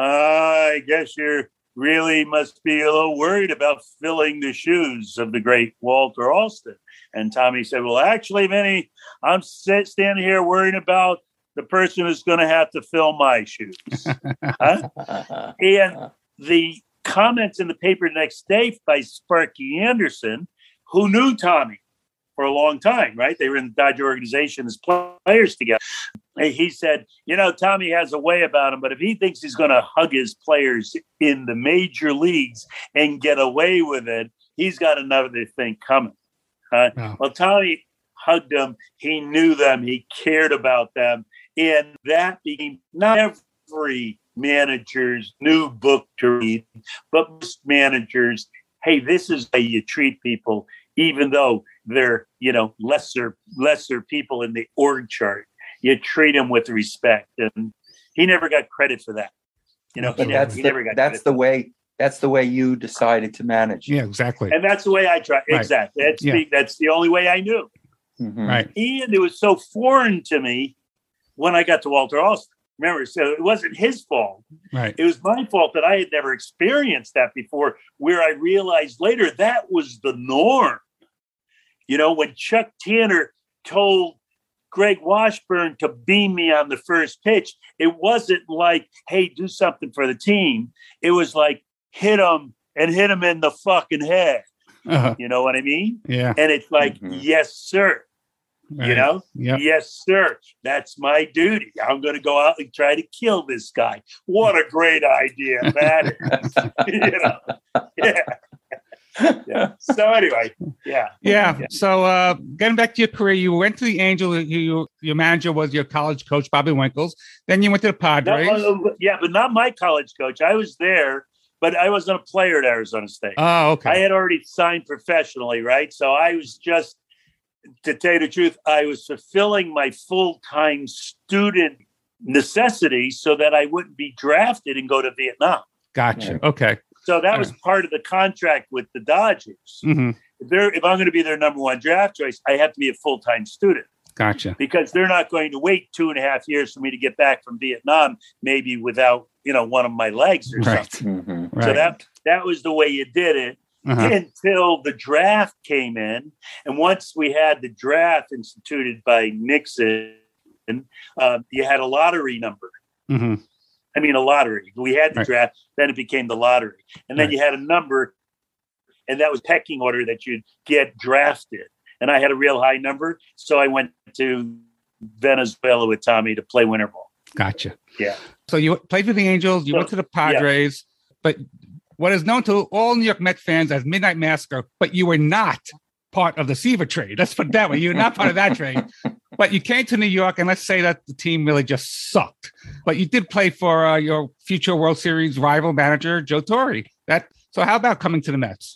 I guess you're really must be a little worried about filling the shoes of the great Walter Alston. And Tommy said, well, actually, Vinny, I'm sit, standing here worrying about the person who's going to have to fill my shoes. Huh? And the comments in the paper the next day by Sparky Anderson, who knew Tommy for a long time, right? They were in the Dodger organization as players together. He said, you know, Tommy has a way about him, but if he thinks he's going to hug his players in the major leagues and get away with it, he's got another thing coming. Uh, wow. Well, Tommy hugged them. He knew them. He cared about them. And that became not every manager's new book to read, but most managers, hey, this is how you treat people, even though they're, you know, lesser, lesser people in the org chart. You treat them with respect. And he never got credit for that. You know, but he, that's never, he the, never got that's the way that's the way you decided to manage. Yeah, exactly. And that's the way I tried. Right. Exactly. That's yeah. the, that's the only way I knew. Mm-hmm. Right. And it was so foreign to me when I got to Walter Alston. Remember, so it wasn't his fault. Right. It was my fault that I had never experienced that before, where I realized later that was the norm. You know, when Chuck Tanner told Greg Washburn to beam me on the first pitch, it wasn't like, hey, do something for the team. It was like, hit him and hit him in the fucking head. Uh-huh. You know what I mean? Yeah. And it's like, mm-hmm. yes, sir. Right. You know? Yep. Yes, sir. That's my duty. I'm going to go out and try to kill this guy. What a great idea that is. You know? Yeah. Yeah. So anyway, yeah. Yeah. yeah. So uh, getting back to your career, you went to the Angels. You, your manager was your college coach, Bobby Winkles. Then you went to the Padres. No, uh, yeah, but not my college coach. I was there, but I wasn't a player at Arizona State. Oh, okay. I had already signed professionally, right? So I was just, to tell you the truth, I was fulfilling my full-time student necessity so that I wouldn't be drafted and go to Vietnam. Gotcha. Okay. So that was part of the contract with the Dodgers. Mm-hmm. If, they're, if I'm going to be their number one draft choice, I have to be a full-time student. Gotcha. Because they're not going to wait two and a half years for me to get back from Vietnam, maybe without, you know, one of my legs or right. something. Mm-hmm. So right. that that was the way you did it uh-huh. until the draft came in. And once we had the draft instituted by Nixon, uh, you had a lottery number. Mm-hmm. I mean, a lottery. We had the right. draft, then it became the lottery. And then right. you had a number, and that was pecking order that you'd get drafted. And I had a real high number, so I went to Venezuela with Tommy to play winter ball. Gotcha. Yeah. So you played for the Angels, you so, went to the Padres, yeah. but what is known to all New York Mets fans as Midnight Massacre, but you were not part of the Seaver trade. Let's put it that way. You're not part of that trade. But you came to New York, and let's say that the team really just sucked. But you did play for uh, your future World Series rival manager, Joe Torre. That so how about coming to the Mets?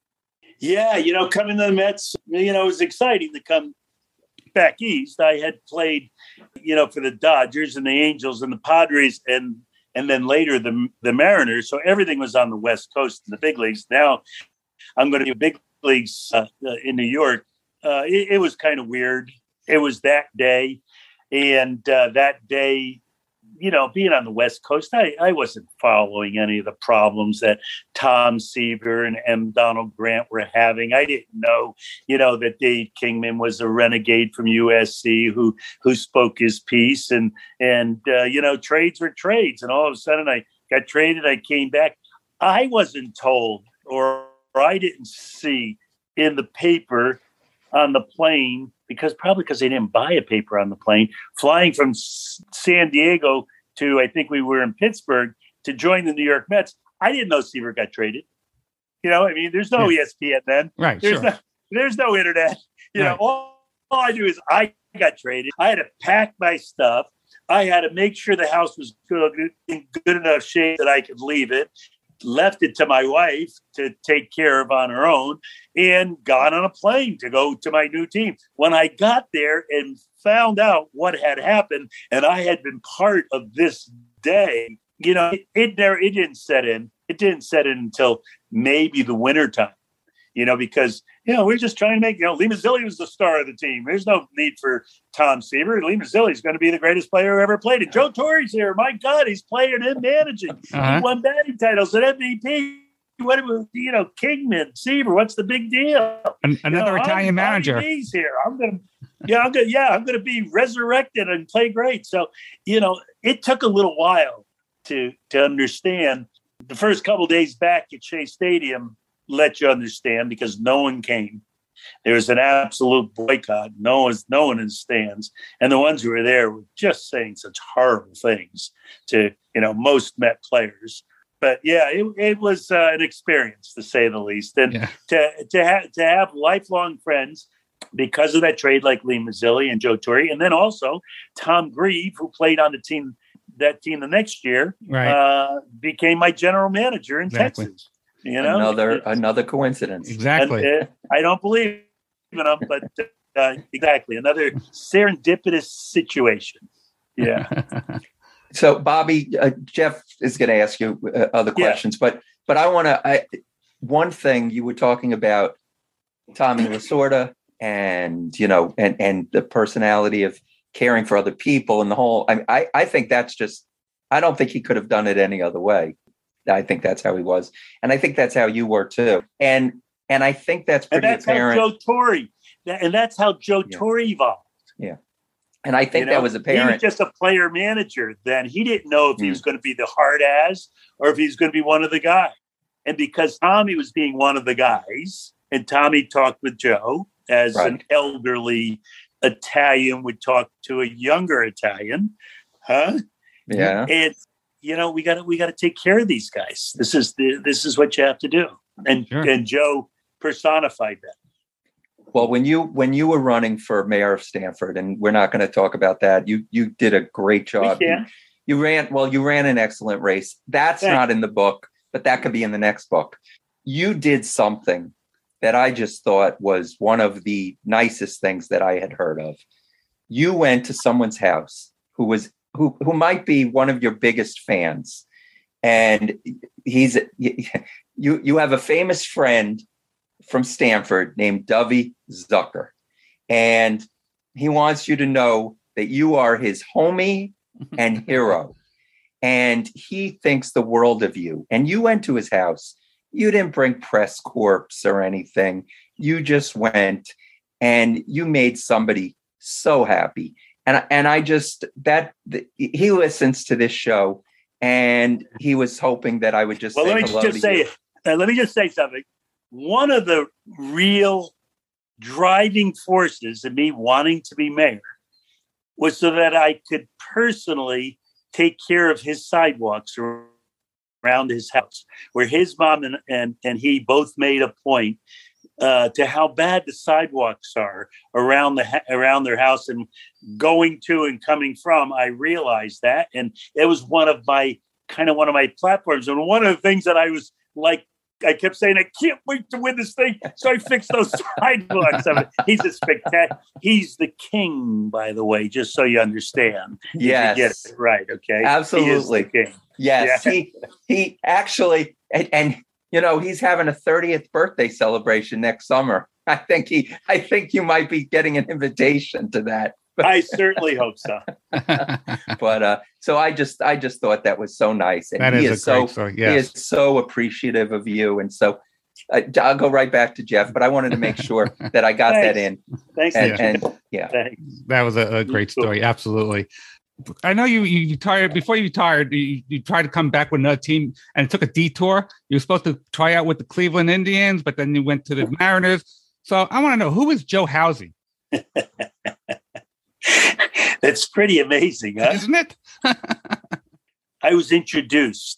Yeah, you know, coming to the Mets, you know, it was exciting to come back east. I had played, you know, for the Dodgers and the Angels and the Padres and and then later the the Mariners. So everything was on the West Coast in the big leagues. Now I'm going to do big leagues uh, uh, in New York. Uh, it, it was kind of weird. It was that day. And uh, that day, you know, being on the West Coast, I, I wasn't following any of the problems that Tom Seaver and M. Donald Grant were having. I didn't know, you know, that Dave Kingman was a renegade from U S C who who spoke his piece. And, and uh, you know, trades were trades. And all of a sudden I got traded. I came back. I wasn't told or, or I didn't see in the paper on the plane, because probably because they didn't buy a paper on the plane, flying from S- San Diego to, I think we were in Pittsburgh, to join the New York Mets. I didn't know Seaver got traded. You know, I mean, there's no yeah. E S P N then. Right, there's sure. No, there's no internet. You right. know, all, all I do is I got traded. I had to pack my stuff. I had to make sure the house was good, in good enough shape that I could leave it. Left it to my wife to take care of on her own, and got on a plane to go to my new team. When I got there and found out what had happened, and I had been part of this day, you know, it, it never, it didn't set in. It didn't set in until maybe the wintertime, you know, because, you know, we're just trying to make, you know, Lee Mazzilli was the star of the team. There's no need for Tom Seaver. Lee Mazzilli is going to be the greatest player who ever played. And Joe Torre's here. My God, he's playing and managing. Uh-huh. He won batting titles at M V P. What, you know, Kingman, Seaver, what's the big deal? An- another you know, Italian I'm, manager. He's here. I'm going to, yeah, I'm going to, yeah, I'm going to be resurrected and play great. So, you know, it took a little while to, to understand. The first couple of days back at Shea Stadium let you understand, because no one came. There was an absolute boycott. No one's, no one in the stands. And the ones who were there were just saying such horrible things to, you know, most Met players. But yeah, it, it was uh, an experience, to say the least. And yeah. to to have to have lifelong friends because of that trade, like Lee Mazzilli and Joe Torre, and then also Tom Grieve, who played on the team that team the next year, Right. uh, became my general manager in Exactly. Texas. You know, another It's- another coincidence. Exactly. and, uh, I don't believe in them, but uh, exactly another serendipitous situation. Yeah. So, Bobby, uh, Jeff is going to ask you uh, other Yeah. questions, but but I want to. I one thing you were talking about Tommy Lasorda, and you know, and and the personality of caring for other people, and the whole. I I, I think that's just. I don't think he could have done it any other way. I think that's how he was, and I think that's how you were too. And and I think that's And pretty that's apparent. how Joe Torre, and that's how Joe Yeah. Torre evolved. Yeah, and I think You know, that was He apparent. was just a player manager then. He didn't know if he Mm. was going to be the hard ass or if he was going to be one of the guys. And because Tommy was being one of the guys, and Tommy talked with Joe as Right. an elderly Italian would talk to a younger Italian, huh? Yeah, And you know, we got to we got to take care of these guys. This is the this is what you have to do. And Sure. and Joe personified that. well, when you when you were running for mayor of Stanford, and we're not going to talk about that, you you did a great job. We can. You, you ran well. You ran an excellent race. That's Thanks. not in the book, but that could be in the next book. You did something that I just thought was one of the nicest things that I had heard of. You went to someone's house who was who who might be one of your biggest fans, and he's you you have a famous friend from Stanford named Dovey Zucker, and he wants you to know that you are his homie and hero, and he thinks the world of you. And you went to his house. You didn't bring press corps or anything. You just went and you made somebody so happy. And, and I just, that, the, he listens to this show, and he was hoping that I would just Well, say let me hello just to say you. uh, let me just say something. One of the real driving forces in me wanting to be mayor was so that I could personally take care of his sidewalks around his house, where his mom and, and, and he both made a point uh, to how bad the sidewalks are around the ha- around their house and going to and coming from. I realized that, and it was one of my kind of one of my platforms. And one of the things that I was like, I kept saying, I can't wait to win this thing. So I fixed those sidewalks. I mean, he's a spectacular. He's the king, by the way, just so you understand. Yes. You get it right. Okay. Absolutely. He is the king. Yes. Yeah. He, he actually, and, and, you know, he's having a thirtieth birthday celebration next summer. I think he, I think you might be getting an invitation to that. I certainly hope so. But uh, so I just, I just thought that was so nice, and That he is is a great so, story, he yes. is so appreciative of you, and so uh, I'll go right back to Jeff. But I wanted to make sure that I got that in, Thanks. and, Yeah. and yeah, Thanks. That was a, a great story. Absolutely. I know you, you you retired before you retired. You, you tried to come back with another team, and it took a detour. You were supposed to try out with the Cleveland Indians, but then you went to the Mariners. So I want to know, who is Joe Housey? That's pretty amazing, huh? Isn't it? I was introduced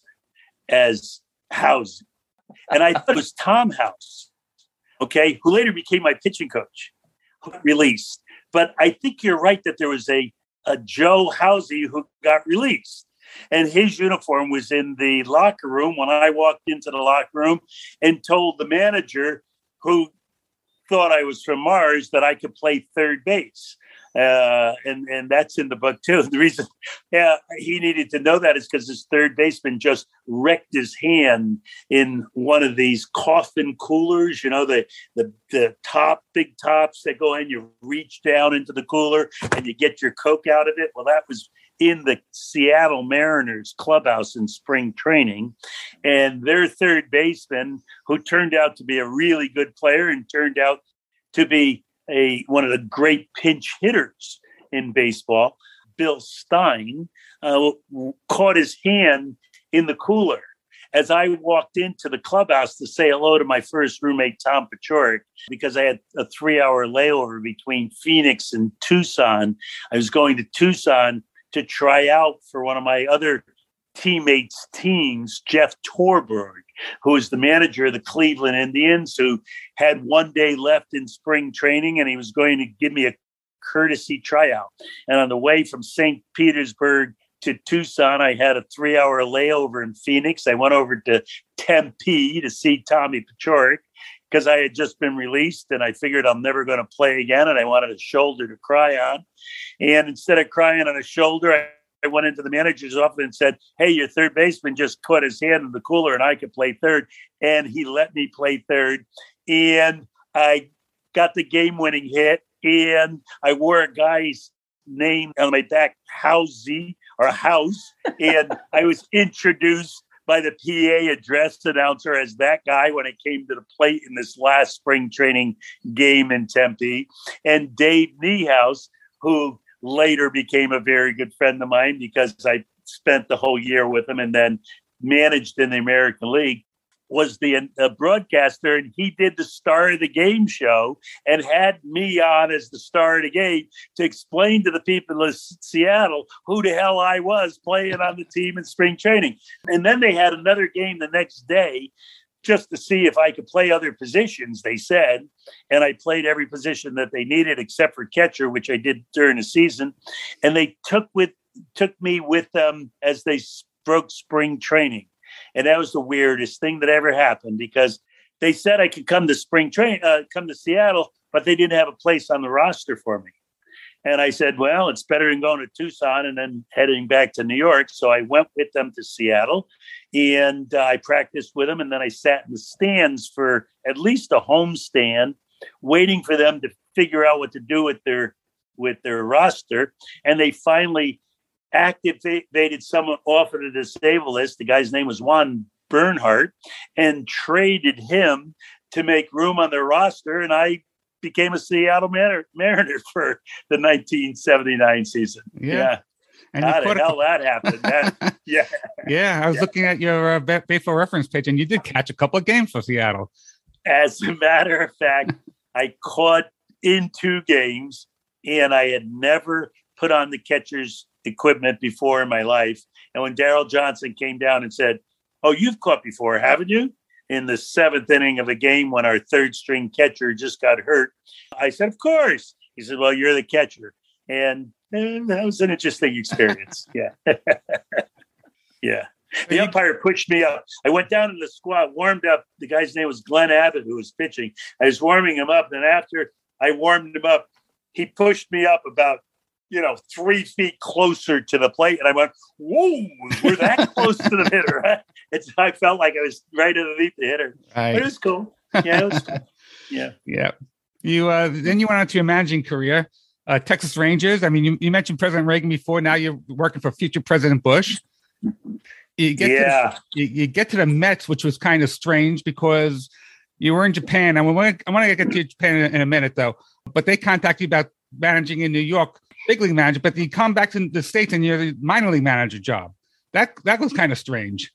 as House, and I thought it was Tom House, okay, who later became my pitching coach, who got released. But I think you're right that there was a, a Joe Housey who got released, and his uniform was in the locker room when I walked into the locker room and told the manager, who thought I was from Mars, that I could play third base. Uh, and, and that's in the book too. The reason yeah, he needed to know that is because his third baseman just wrecked his hand in one of these coffin coolers, you know, the, the, the top, big tops that go in, you reach down into the cooler and you get your Coke out of it. Well, that was in the Seattle Mariners clubhouse in spring training. And their third baseman, who turned out to be a really good player and turned out to be a one of the great pinch hitters in baseball, Bill Stein, uh, caught his hand in the cooler as I walked into the clubhouse to say hello to my first roommate, Tom Paciorek, because I had a three-hour layover between Phoenix and Tucson. I was going to Tucson to try out for one of my other teammates' teams, Jeff Torberg, who is the manager of the Cleveland Indians, who had one day left in spring training, and he was going to give me a courtesy tryout. And on the way from Saint Petersburg to Tucson, I had a three-hour layover in Phoenix. I went over to Tempe to see Tommy Paciorek because I had just been released, and I figured I'm never going to play again, and I wanted a shoulder to cry on. And instead of crying on a shoulder, I I went into the manager's office and said, hey, your third baseman just caught his hand in the cooler and I could play third. And he let me play third. And I got the game-winning hit. And I wore a guy's name on my back, Housey, or House. And I was introduced by the P A address announcer as that guy when it came to the plate in this last spring training game in Tempe. And Dave Niehaus, who later became a very good friend of mine because I spent the whole year with him and then managed in the American League, was the uh, broadcaster. And he did the Star of the Game show and had me on as the star of the game to explain to the people of Seattle who the hell I was playing on the team in spring training. And then they had another game the next day just to see if I could play other positions, they said. And I played every position that they needed except for catcher, which I did during the season. And they took with took me with them as they broke spring training. And that was the weirdest thing that ever happened because they said I could come to spring train, uh, come to Seattle, but they didn't have a place on the roster for me. And I said, well, it's better than going to Tucson and then heading back to New York. So I went with them to Seattle and uh, I practiced with them. And then I sat in the stands for at least a home stand, waiting for them to figure out what to do with their with their roster. And they finally activated someone off of the disabled list. The guy's name was Juan Bernhardt, and traded him to make room on their roster. And I became a Seattle Mar- Mariner for the nineteen seventy-nine season. Yeah. yeah. And How you the hell that happened? That, yeah. Yeah. I was Yeah. looking at your uh, baseball reference page, and you did catch a couple of games for Seattle. As a matter of fact, I caught in two games, and I had never put on the catcher's equipment before in my life. And when Daryl Johnson came down and said, oh, you've caught before, haven't you? in the seventh inning of a game when our third string catcher just got hurt. I said, of course. He said, well, you're the catcher. And, and that was an interesting experience. Yeah. Yeah. The umpire pushed me up. I went down to the squad, warmed up. The guy's name was Glenn Abbott, who was pitching. I was warming him up. And after I warmed him up, he pushed me up about, you know, three feet closer to the plate. And I went, whoa, we're that close to the hitter. It's, I felt like I was right underneath the hitter. Right. But it was cool. Yeah, it was cool. Yeah. Yeah. You uh, then you went on to your managing career, uh, Texas Rangers. I mean, you, you mentioned President Reagan before. Now you're working for future President Bush. You get yeah. to the, you, you get to the Mets, which was kind of strange because you were in Japan. And I want to I want to get to Japan in, in a minute, though. But they contact you about managing in New York, big league manager. But you come back to the States and you're the minor league manager job. That that was kind of strange.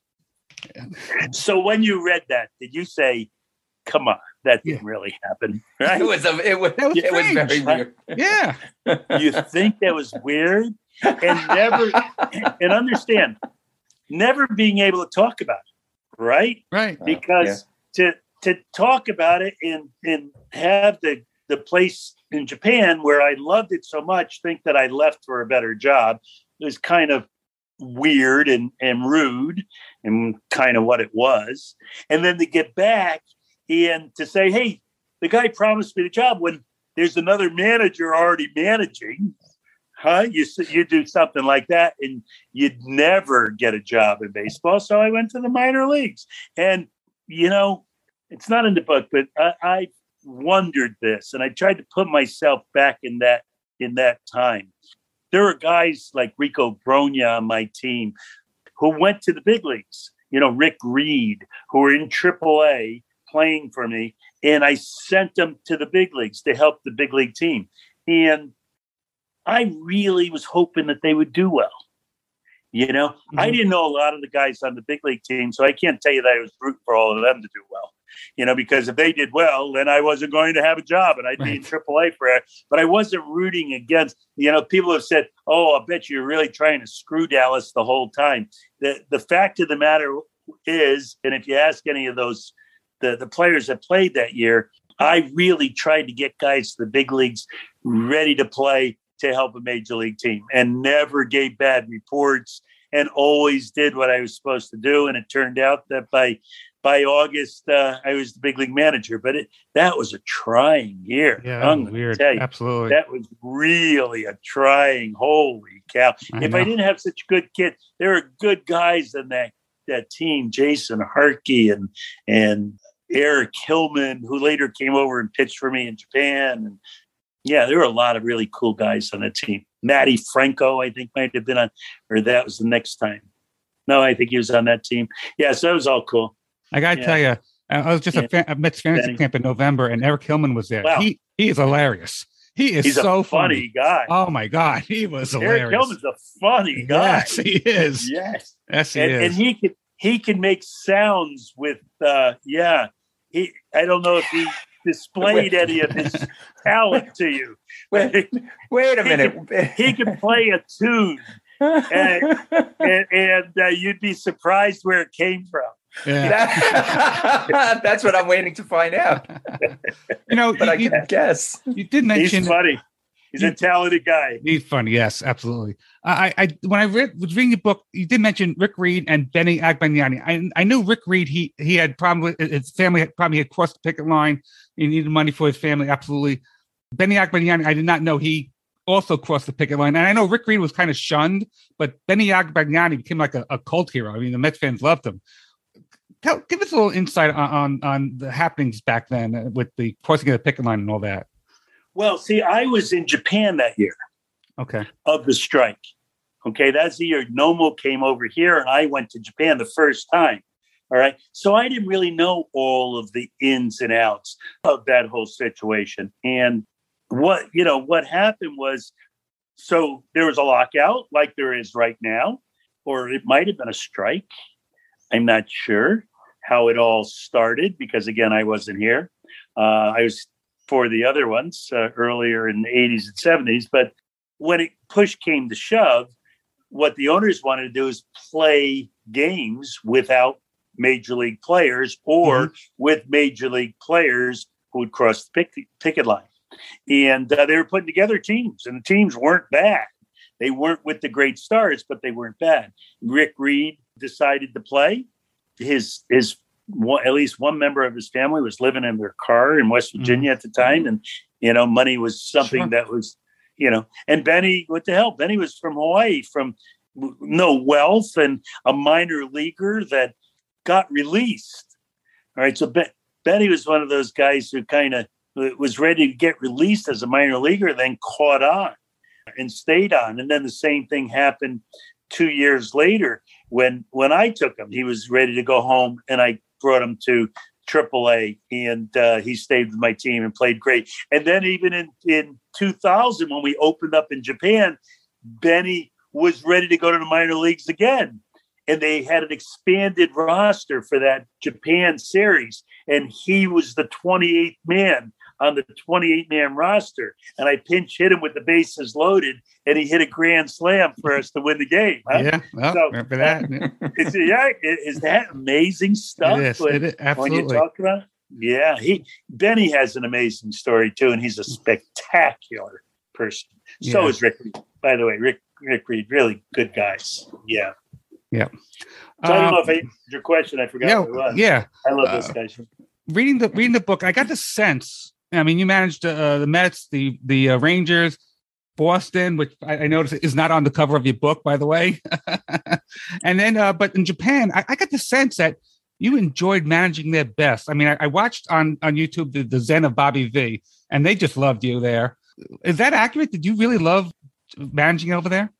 So when you read that, did you say, "Come on, that didn't yeah. really happen"? Right? It was a, it was, was it was very weird. Yeah. You think that was weird, and never and understand. Never being able to talk about it, right? Right. Because yeah. to to talk about it and and have the the place in Japan where I loved it so much, think that I left for a better job, was kind of weird and and rude and kind of what it was. And then to get back and to say, hey, the guy promised me the job when there's another manager already managing. Huh? You you do something like that and you'd never get a job in baseball. So I went to the minor leagues. And, you know, it's not in the book, but I, I wondered this and I tried to put myself back in that in that time. There were guys like Rico Brogna on my team who went to the big leagues. You know, Rick Reed, who were in triple A playing for me. And I sent them to the big leagues to help the big league team. And I really was hoping that they would do well. You know, mm-hmm. I didn't know a lot of the guys on the big league team, so I can't tell you that I was rooting for all of them to do well. You know, because if they did well, then I wasn't going to have a job and I'd right. be in triple A for it. But I wasn't rooting against, you know, people have said, oh, I bet you're really trying to screw Dallas the whole time. The the fact of the matter is, and if you ask any of those, the, the players that played that year, I really tried to get guys to the big leagues ready to play to help a major league team and never gave bad reports and always did what I was supposed to do. And it turned out that by by August, uh, I was the big league manager, but it, that was a trying year. Yeah, that was weird. You, absolutely. That was really a trying, holy cow. I if know. I didn't have such good kids, there were good guys in that, that team, Jason Harkey and, and Eric Hillman, who later came over and pitched for me in Japan. And yeah, there were a lot of really cool guys on the team. Matty Franco, I think, might have been on, or that was the next time. No, I think he was on that team. Yeah, so it was all cool. I got to yeah. tell you, I was just yeah. a fan, at Mets fantasy camp in November, and Eric Hillman was there. Wow. He he is hilarious. He is He's so a funny, funny guy. Oh my God, he was hilarious. Eric Hillman's a funny guy. Yes, he is. Yes, yes, he and, is. And he can he can make sounds with. Uh, yeah, he. I don't know if he displayed any of his talent to you. Wait, wait a he minute. Can, he can play a tune, and, and, and uh, you'd be surprised where it came from. Yeah. That, that's what I'm waiting to find out. You know, but you, I can guess. You did mention he's funny. He's you, a talented guy. He's funny. Yes, absolutely. I, I when I read was reading your book, you did mention Rick Reed and Benny Agbayani. I I knew Rick Reed. He he had probably his family had probably had crossed the picket line. He needed money for his family. Absolutely. Benny Agbayani, I did not know he also crossed the picket line. And I know Rick Reed was kind of shunned, but Benny Agbayani became like a, a cult hero. I mean, the Mets fans loved him. Tell, give us a little insight on, on, on the happenings back then with the crossing of the picket line and all that. Well, see, I was in Japan that year. Okay. Of the strike. Okay, that's the year Nomo came over here and I went to Japan the first time. All right. So I didn't really know all of the ins and outs of that whole situation. And what, you know, what happened was, so there was a lockout like there is right now, or it might have been a strike. I'm not sure how it all started because, again, I wasn't here. Uh, I was for the other ones uh, earlier in the eighties and seventies. But when it push came to shove, what the owners wanted to do is play games without major league players or Mhm. with major league players who would cross the picket, picket line. And uh, they were putting together teams, and the teams weren't bad. They weren't with the great stars, but they weren't bad. Rick Reed decided to play. His his one, at least one member of his family was living in their car in West Virginia mm-hmm. at the time, and you know, money was something sure. that was, you know. And Benny, what the hell? Benny was from Hawaii, from no wealth and a minor leaguer that got released. All right, so ben, Benny was one of those guys who kind of was ready to get released as a minor leaguer, then caught on and stayed on. And then the same thing happened two years later when when I took him. He was ready to go home, and I brought him to triple A, and uh, he stayed with my team and played great. And then even in, in two thousand, when we opened up in Japan, Benny was ready to go to the minor leagues again. And they had an expanded roster for that Japan series. And he was the twenty-eighth man on the twenty-eight man roster. And I pinch hit him with the bases loaded, and he hit a grand slam for us to win the game. Huh? Yeah, well, so, remember that. Yeah. Is, yeah, is that amazing stuff? It is. When, it is. Absolutely. When you talk about it? Yeah, he Benny has an amazing story too, and he's a spectacular person. So yeah. is Rick Reed. By the way, Rick Rick Reed, really good guys. Yeah. Yeah. So I don't um, know if I answered your question. I forgot yeah, what it was. Yeah. I love uh, those guys. Reading the reading the book, I got the sense. I mean, you managed uh, the Mets, the the uh, Rangers, Boston, which I, I noticed is not on the cover of your book, by the way. And then, uh, but in Japan, I, I got the sense that you enjoyed managing their best. I mean, I, I watched on on YouTube the, the Zen of Bobby V, and they just loved you there. Is that accurate? Did you really love managing over there?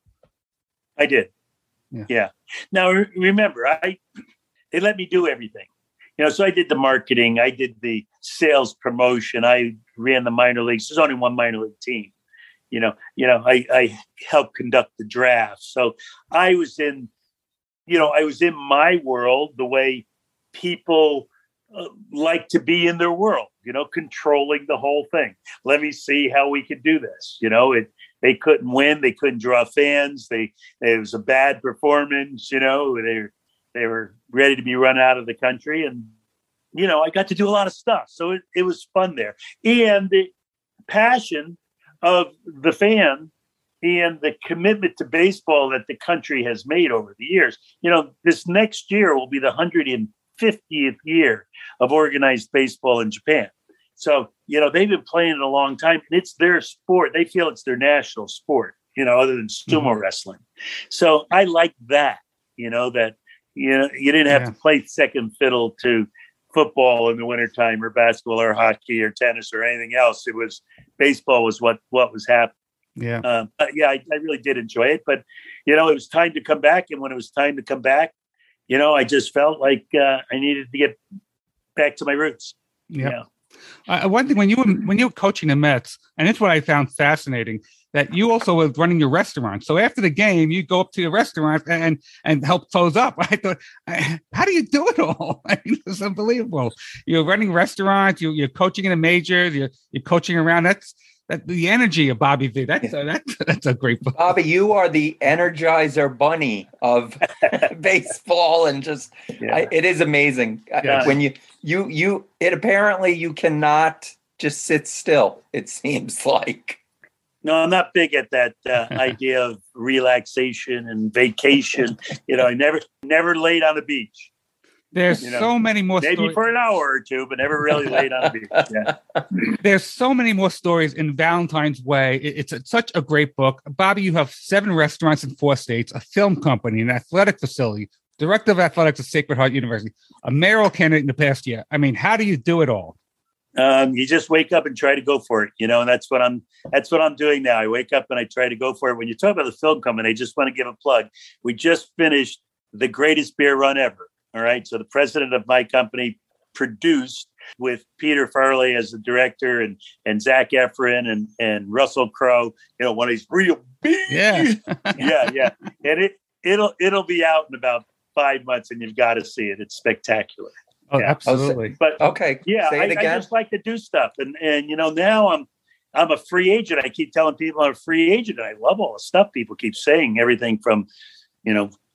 I did. Yeah. yeah. Now re- remember, I they let me do everything. You know, so I did the marketing, I did the sales promotion, I ran the minor leagues. There's only one minor league team. You know, you know, I, I helped conduct the draft. So I was in, you know, I was in my world the way people uh, like to be in their world, you know, controlling the whole thing. Let me see how we could do this. You know, it, they couldn't win. They couldn't draw fans. They, it was a bad performance, you know, they were, they were ready to be run out of the country. And, you know, I got to do a lot of stuff. So it, it was fun there. And the passion of the fan and the commitment to baseball that the country has made over the years. You know, this next year will be the one hundred fiftieth year of organized baseball in Japan. So, you know, they've been playing it a long time, and it's their sport. They feel it's their national sport, you know, other than sumo mm-hmm. wrestling. So I like that, you know, that, you know, you didn't have yeah. to play second fiddle to football in the wintertime or basketball or hockey or tennis or anything else. It was baseball was what, what was happening. Yeah. Um, yeah, I, I really did enjoy it, but you know, it was time to come back. And when it was time to come back, you know, I just felt like uh, I needed to get back to my roots. Yeah. You know? Uh, one thing when you were when you were coaching the Mets, and it's what I found fascinating, that you also were running your restaurant. So after the game, you go up to your restaurant and and help close up. I thought, how do you do it all? I mean, it's unbelievable. You're running restaurants, you, you're coaching in the majors, you're you're coaching around. That's that the energy of Bobby V. That's a, that's that's a great book. Bobby, you are the Energizer Bunny of baseball, and just yeah. I, it is amazing Yes. when you you you it apparently you cannot just sit still. It seems like. No, I'm not big at that uh, idea of relaxation and vacation. You know, I never never laid on the beach. There's you know, so many more maybe stories. for an hour or two, but never really laid on the beach. Yeah. There's so many more stories in Valentine's Way. It- It's a, such a great book. Bobby, you have seven restaurants in four states, a film company, an athletic facility, director of athletics at Sacred Heart University, a mayoral candidate in the past year. I mean, how do you do it all? Um, you just wake up and try to go for it, you know, and that's what I'm, that's what I'm doing now. I wake up and I try to go for it. When you talk about the film company, I just want to give a plug. We just finished the greatest beer run ever. All right. So the president of my company produced with Peter Farley as the director and, and Zac Efron and, and Russell Crowe, you know, one of these real big, Yeah. yeah, yeah. And it, it'll, it'll be out in about five months and you've got to see it. It's spectacular. Oh, Yeah. absolutely. But Okay. yeah, Say I, it I again. just like to do stuff. And, and, you know, now I'm, I'm a free agent. I keep telling people I'm a free agent. And I love all the stuff people keep saying, everything from, you know,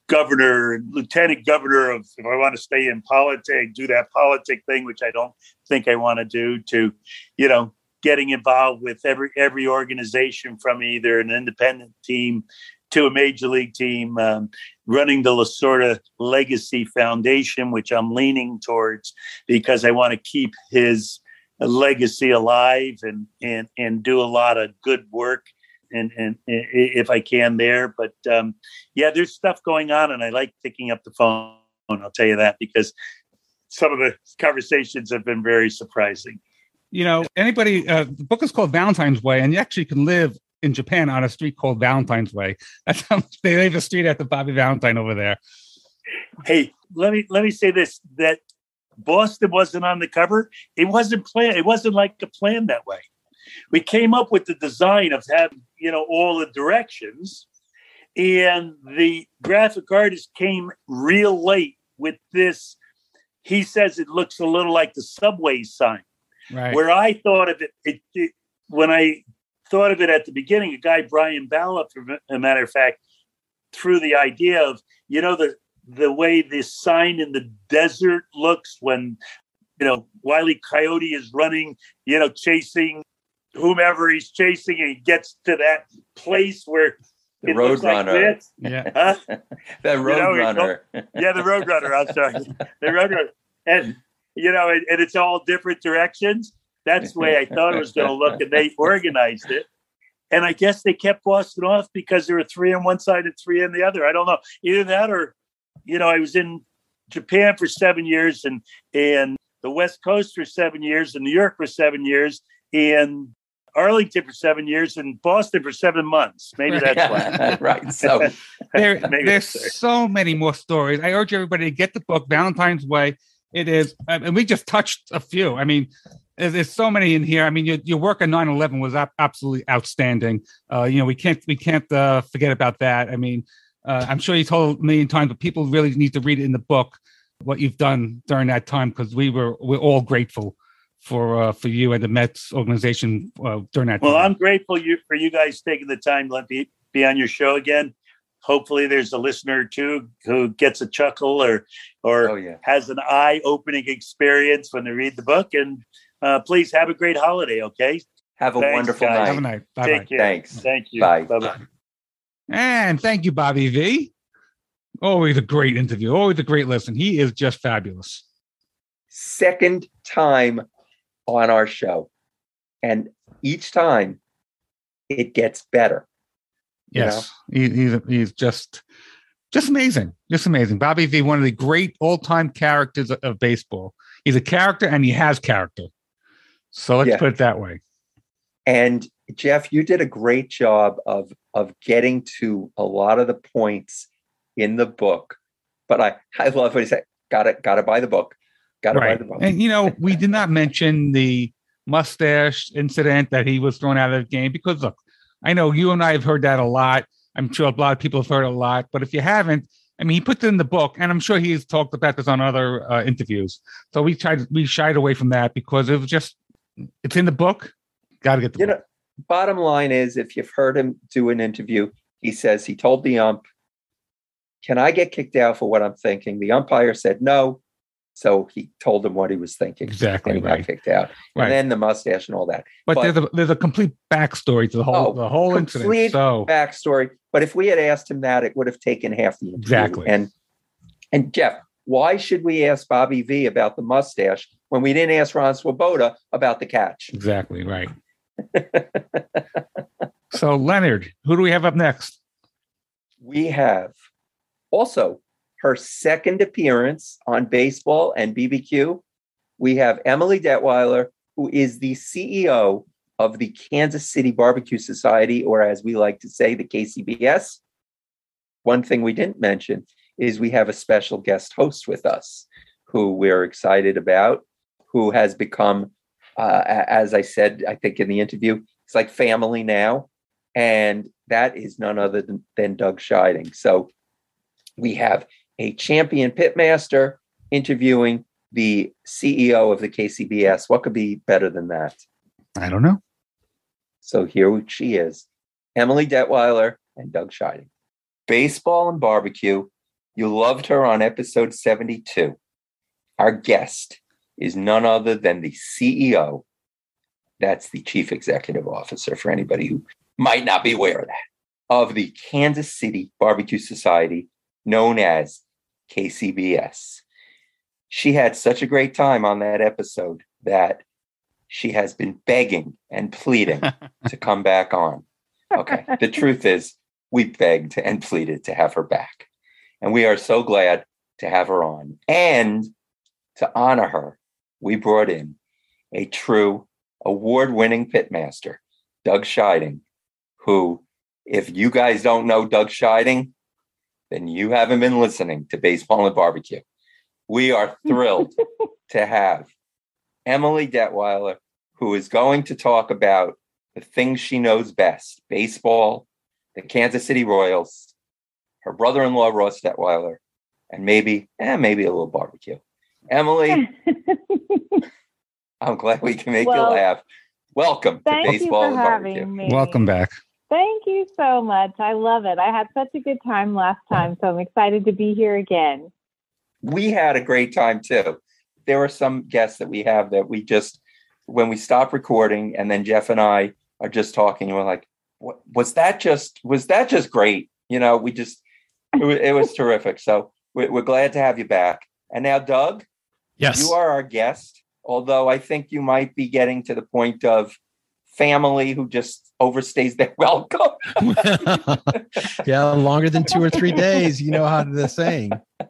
governor, lieutenant governor of, if I want to stay in politics, do that politic thing, which I don't think I want to do, to, you know, getting involved with every every organization from either an independent team to a major league team, um, running the Lasorda Legacy Foundation, which I'm leaning towards because I want to keep his legacy alive and and and do a lot of good work. And, and if I can there, but um, yeah, there's stuff going on, and I like picking up the phone. I'll tell you that because some of the conversations have been very surprising. You know, anybody, uh, the book is called Valentine's Way, and you actually can live in Japan on a street called Valentine's Way. That's how they leave a street after Bobby Valentine over there. Hey, let me let me say this: that Boston wasn't on the cover. It wasn't planned. It wasn't like a plan that way. We came up with the design of having, you know, all the directions, and the graphic artist came real late with this. He says it looks a little like the subway sign. Right. Where I thought of it, it, it when I thought of it at the beginning, a guy, Brian Balla, for a matter of fact, threw the idea of, you know, the the way this sign in the desert looks when, you know, Wile E. Coyote is running, you know, chasing whomever he's chasing, and he gets to that place where the it looks like Roadrunner. this. Yeah. Huh? The Roadrunner. You know, yeah, the Roadrunner. I'm sorry. The Roadrunner. And, you know, and, and it's all different directions. That's the way I thought it was going to look, and they organized it. And I guess they kept Boston off because there were three on one side and three on the other. I don't know. Either that or, you know, I was in Japan for seven years and, and the West Coast for seven years and New York for seven years and Arlington for seven years and Boston for seven months. Maybe that's why. Right. So there, Maybe there's that's right. so many more stories. I urge everybody to get the book, Valentine's Way. It is, and we just touched a few. I mean, there's, there's so many in here. I mean, your, your work on nine eleven was ap- absolutely outstanding. Uh, you know, we can't we can't uh, forget about that. I mean, uh, I'm sure you told a million times, but people really need to read it in the book what you've done during that time, because we were we're all grateful for uh, for you and the Mets organization uh, during that Well, time. I'm grateful you for you guys taking the time to let me be on your show again. Hopefully there's a listener or two who gets a chuckle or or Oh, yeah. has an eye-opening experience when they read the book. And uh, please have a great holiday, okay? have a Thanks, wonderful guys. night. Have a night. Bye Take bye. care. Thanks. Thank you. Bye. Bye-bye. And thank you, Bobby V. Always a great interview. Always a great listen. He is just fabulous. Second time on our show. And each time it gets better. You Yes, he, he's he's just just amazing, just amazing. Bobby V, one of the great all-time characters of, of baseball. He's a character, and he has character. So let's Yeah. put it that way. And Jeff, you did a great job of of getting to a lot of the points in the book. But I, I love what he said. Got it. Got to buy the book. Got to buy Right, the book. and you know, we did not mention the mustache incident that he was thrown out of the game because look, I know you and I have heard that a lot. I'm sure a lot of people have heard it a lot. But if you haven't, I mean, he put it in the book, and I'm sure he's talked about this on other uh, interviews. So we tried, we shied away from that because it was just, it's in the book. Got to get the You book. know, bottom line is, if you've heard him do an interview, he says he told the ump, "Can I get kicked out for what I'm thinking?" The umpire said no. So he told him what he was thinking. Exactly, And he right. got kicked out. Right. And then the mustache and all that. But, But- there's a there's a complete backstory to the whole Oh, the whole incident. complete So backstory. But if we had asked him that, it would have taken half the interview. Exactly. And and Jeff, why should we ask Bobby V about the mustache when we didn't ask Ron Swoboda about the catch? exactly right. So Leonard, who do we have up next? We have also her second appearance on Baseball and B B Q. We have Emily Detweiler, who is the C E O of the Kansas City Barbecue Society, or as we like to say, the K C B S. One thing we didn't mention is we have a special guest host with us who we're excited about, who has become, uh, as I said, I think in the interview, it's like family now. And that is none other than, than Doug Scheiding. So we have a champion pitmaster interviewing the C E O of the K C B S. What could be better than that? I don't know. So here she is, Emily Detweiler and Doug Scheiding. Baseball and Barbecue You loved her on episode seventy-two. Our guest is none other than the C E O. That's the Chief Executive Officer, for anybody who might not be aware of that, of the Kansas City Barbecue Society, known as K C B S. She had such a great time on that episode that she has been begging and pleading to come back on. Okay. The truth is, we begged and pleaded to have her back. And we are so glad to have her on. And to honor her, we brought in a true award-winning pitmaster, Doug Scheiding, who, if you guys don't know Doug Scheiding, then you haven't been listening to Baseball and Barbecue. We are thrilled to have Emily Detweiler, who is going to talk about the things she knows best: baseball, the Kansas City Royals, her brother-in-law, Ross Detweiler, and maybe, eh, maybe a little barbecue. Emily, I'm glad we can make well, you laugh. Welcome to Baseball and Barbecue. Me. Welcome back. Thank you so much. I love it. I had such a good time last time, so I'm excited to be here again. We had a great time too. There were some guests that we have that we just, when we stop recording and then Jeff and I are just talking, and we're like, what, was that just, was that just great? You know, we just, it was, it was terrific. So we're, we're glad to have you back. And now, Doug, yes, you are our guest, although I think you might be getting to the point of family who just overstays their welcome. Yeah, longer than two or three days. You know how the saying.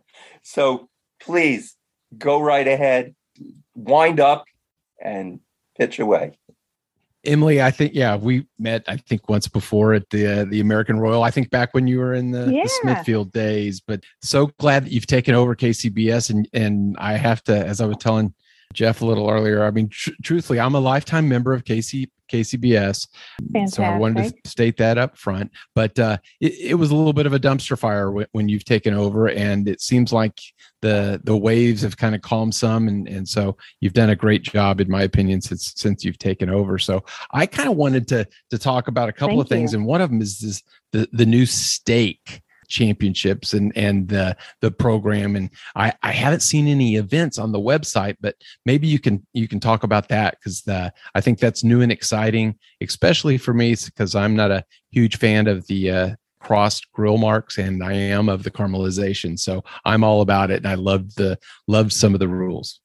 So please go right ahead, wind up, and pitch away. Emily, I think, yeah, we met, I think, once before at the uh, the American Royal. I think back when you were in the, yeah. the Smithfield days. But so glad that you've taken over K C B S. And, and I have to, as I was telling Jeff a little earlier, I mean, tr- truthfully, I'm a lifetime member of K C, K C B S. Fantastic. So I wanted to state that up front. But uh, it, it was a little bit of a dumpster fire w- when you've taken over. And it seems like the the waves have kind of calmed some. And, and so you've done a great job, in my opinion, since since you've taken over. So I kind of wanted to to talk about a couple Thank of things. you. And one of them is this the, the new steak championships and and the the program. And I I haven't seen any events on the website, but maybe you can you can talk about that, because the I think that's new and exciting, especially for me, because I'm not a huge fan of the uh, crossed grill marks, and I am of the caramelization. So I'm all about it, and I loved the loved some of the rules.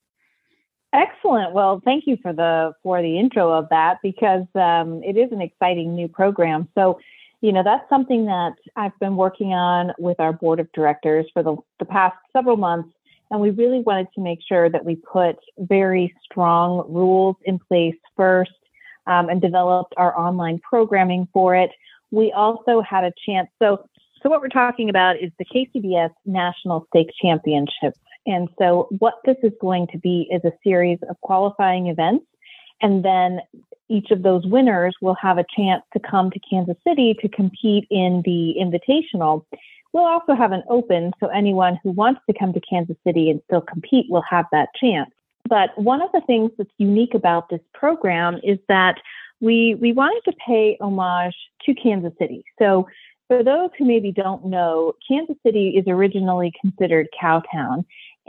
Excellent. Well, thank you for the for the intro of that, because um, it is an exciting new program. So, you know, that's something that I've been working on with our board of directors for the, the past several months. And we really wanted to make sure that we put very strong rules in place first um, and developed our online programming for it. We also had a chance. So, so what we're talking about is the K C B S National Steak Championship. And so what this is going to be is a series of qualifying events. And then each of those winners will have a chance to come to Kansas City to compete in the Invitational. We'll also have an open, so anyone who wants to come to Kansas City and still compete will have that chance. But one of the things that's unique about this program is that we we wanted to pay homage to Kansas City. So for those who maybe don't know, Kansas City is originally considered Cowtown.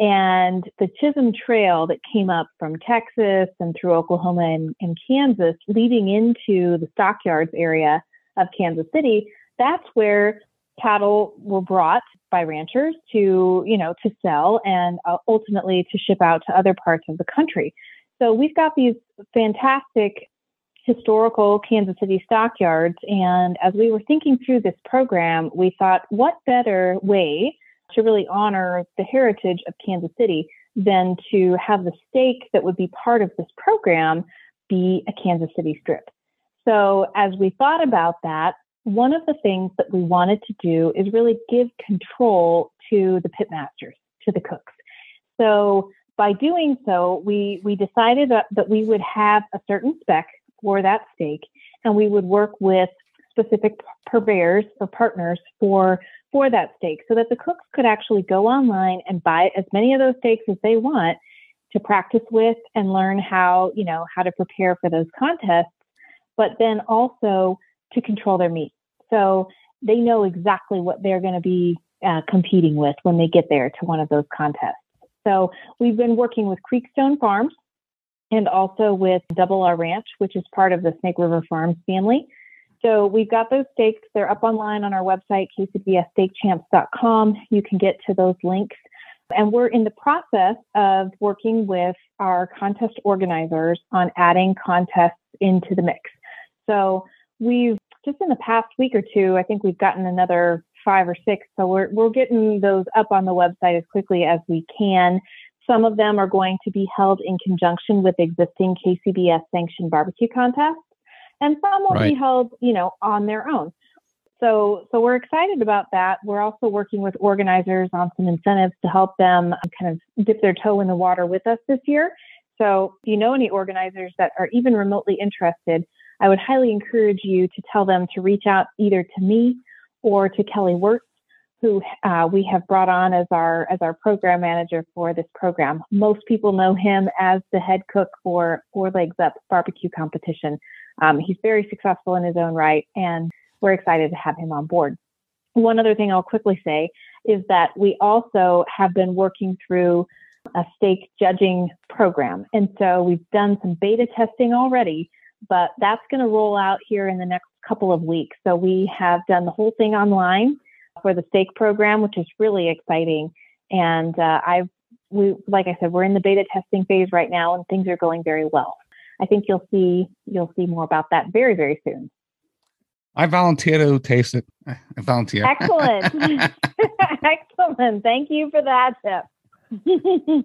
And the Chisholm Trail that came up from Texas and through Oklahoma and, and Kansas, leading into the stockyards area of Kansas City, that's where cattle were brought by ranchers to, you know, to sell and uh, ultimately to ship out to other parts of the country. So we've got these fantastic historical Kansas City stockyards. And as we were thinking through this program, we thought, what better way to really honor the heritage of Kansas City than to have the steak that would be part of this program be a Kansas City strip. So as we thought about that, one of the things that we wanted to do is really give control to the pitmasters, to the cooks. So by doing so, we, we decided that, that we would have a certain spec for that steak, and we would work with specific purveyors or partners for for that steak, so that the cooks could actually go online and buy as many of those steaks as they want to practice with and learn how, you know, how to prepare for those contests, but then also to control their meat. So they know exactly what they're going to be uh, competing with when they get there to one of those contests. So we've been working with Creekstone Farms and also with Double R Ranch, which is part of the Snake River Farms family. So we've got those stakes. They're up online on our website, k c b s stake champs dot com. You can get to those links. And we're in the process of working with our contest organizers on adding contests into the mix. So we've, just in the past week or two, I think we've gotten another five or six. So we're we're getting those up on the website as quickly as we can. Some of them are going to be held in conjunction with existing K C B S sanctioned barbecue contests, and some will Right. be held, you know, on their own. So so we're excited about that. We're also working with organizers on some incentives to help them kind of dip their toe in the water with us this year. So if you know any organizers that are even remotely interested, I would highly encourage you to tell them to reach out either to me or to Kelly Wirtz, who uh, we have brought on as our as our program manager for this program. Most people know him as the head cook for Four Legs Up barbecue competition. Um, he's very successful in his own right, and we're excited to have him on board. One other thing I'll quickly say is that we also have been working through a steak judging program. And so we've done some beta testing already, but that's going to roll out here in the next couple of weeks. So we have done the whole thing online for the steak program, which is really exciting. And uh, I've, we, like I said, we're in the beta testing phase right now, and things are going very well. I think you'll see you'll see more about that very, very soon. I volunteer to taste it. I volunteer. Excellent. Excellent. Thank you for that tip.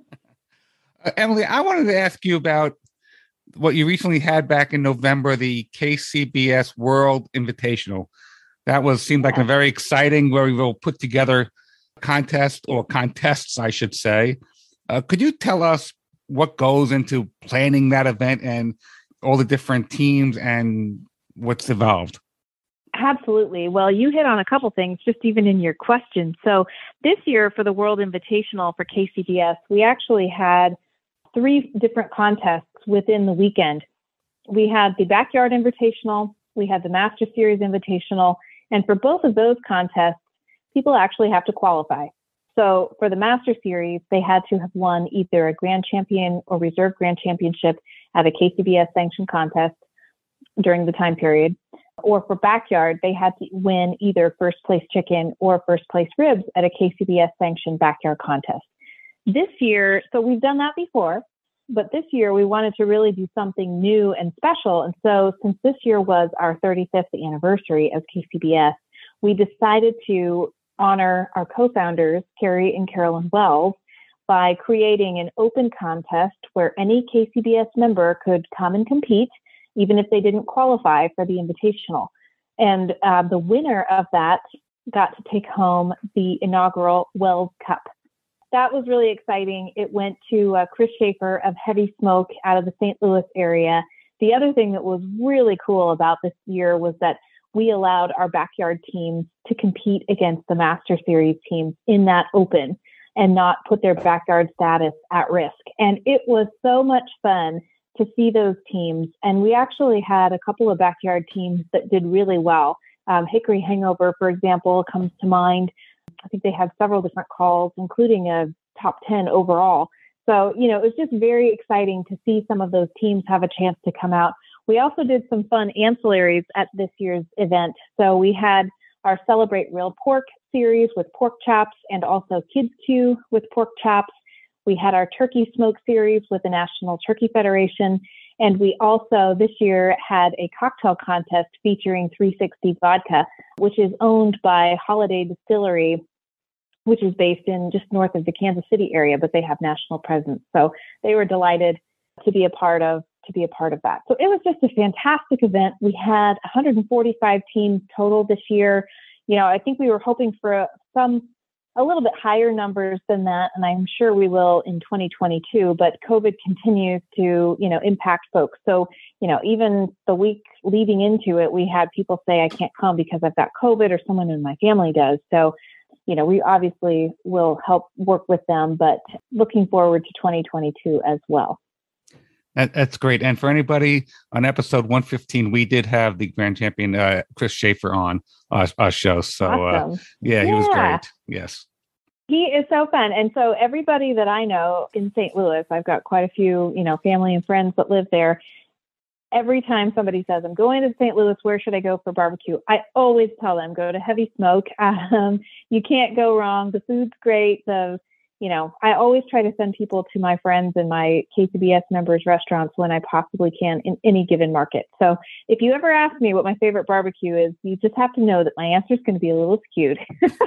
uh, Emily, I wanted to ask you about what you recently had back in November, the K C B S World Invitational. That was seemed like a very exciting, very well put together contest, or contests, I should say. Uh, could you tell us what goes into planning that event and all the different teams and what's involved? Absolutely. Well, you hit on a couple things just even in your question. So this year for the World Invitational for K C B S, we actually had three different contests within the weekend. We had the Backyard Invitational, we had the Master Series Invitational, and for both of those contests, people actually have to qualify. So for the Master Series, they had to have won either a Grand Champion or Reserve Grand Championship at a K C B S sanctioned contest during the time period. Or for Backyard, they had to win either first place chicken or first place ribs at a K C B S sanctioned backyard contest. This year, so we've done that before, but this year we wanted to really do something new and special. And so since this year was our thirty-fifth anniversary as K C B S, we decided to honor our co-founders, Carrie and Carolyn Wells, by creating an open contest where any K C B S member could come and compete, even if they didn't qualify for the invitational. And uh, the winner of that got to take home the inaugural Wells Cup. That was really exciting. It went to uh, Chris Schaefer of Heavy Smoke out of the Saint Louis area. The other thing that was really cool about this year was that we allowed our backyard teams to compete against the Master Series teams in that open and not put their backyard status at risk. And it was so much fun to see those teams. And we actually had a couple of backyard teams that did really well. Um, Hickory Hangover, for example, comes to mind. I think they had several different calls, including a top ten overall. So, you know, it was just very exciting to see some of those teams have a chance to come out. We also did some fun ancillaries at this year's event. So we had our Celebrate Real Pork series with pork chops, and also Kids Q with pork chops. We had our Turkey Smoke series with the National Turkey Federation. And we also this year had a cocktail contest featuring three sixty Vodka, which is owned by Holiday Distillery, which is based in just north of the Kansas City area, but they have national presence. So they were delighted to be a part of to be a part of that. So it was just a fantastic event. We had one hundred forty-five teams total this year. You know, I think we were hoping for a, some a little bit higher numbers than that, and I'm sure we will in twenty twenty-two, but COVID continues to, you know, impact folks. So, you know, even the week leading into it, we had people say, I can't come because I've got COVID or someone in my family does. So, you know, we obviously will help work with them, but looking forward to twenty twenty-two as well. That, that's great. And for anybody on episode one fifteen, we did have the grand champion, uh, Chris Schaefer, on our, our show. So, Awesome. uh, yeah, he Yeah. was great. Yes. He is so fun. And so everybody that I know in Saint Louis, I've got quite a few, you know, family and friends that live there. Every time somebody says, I'm going to Saint Louis, where should I go for barbecue? I always tell them, go to Heavy Smoke. Um, you can't go wrong. The food's great. The, you know, I always try to send people to my friends and my K C B S members restaurants when I possibly can in any given market. So if you ever ask me what my favorite barbecue is, you just have to know that my answer is going to be a little skewed.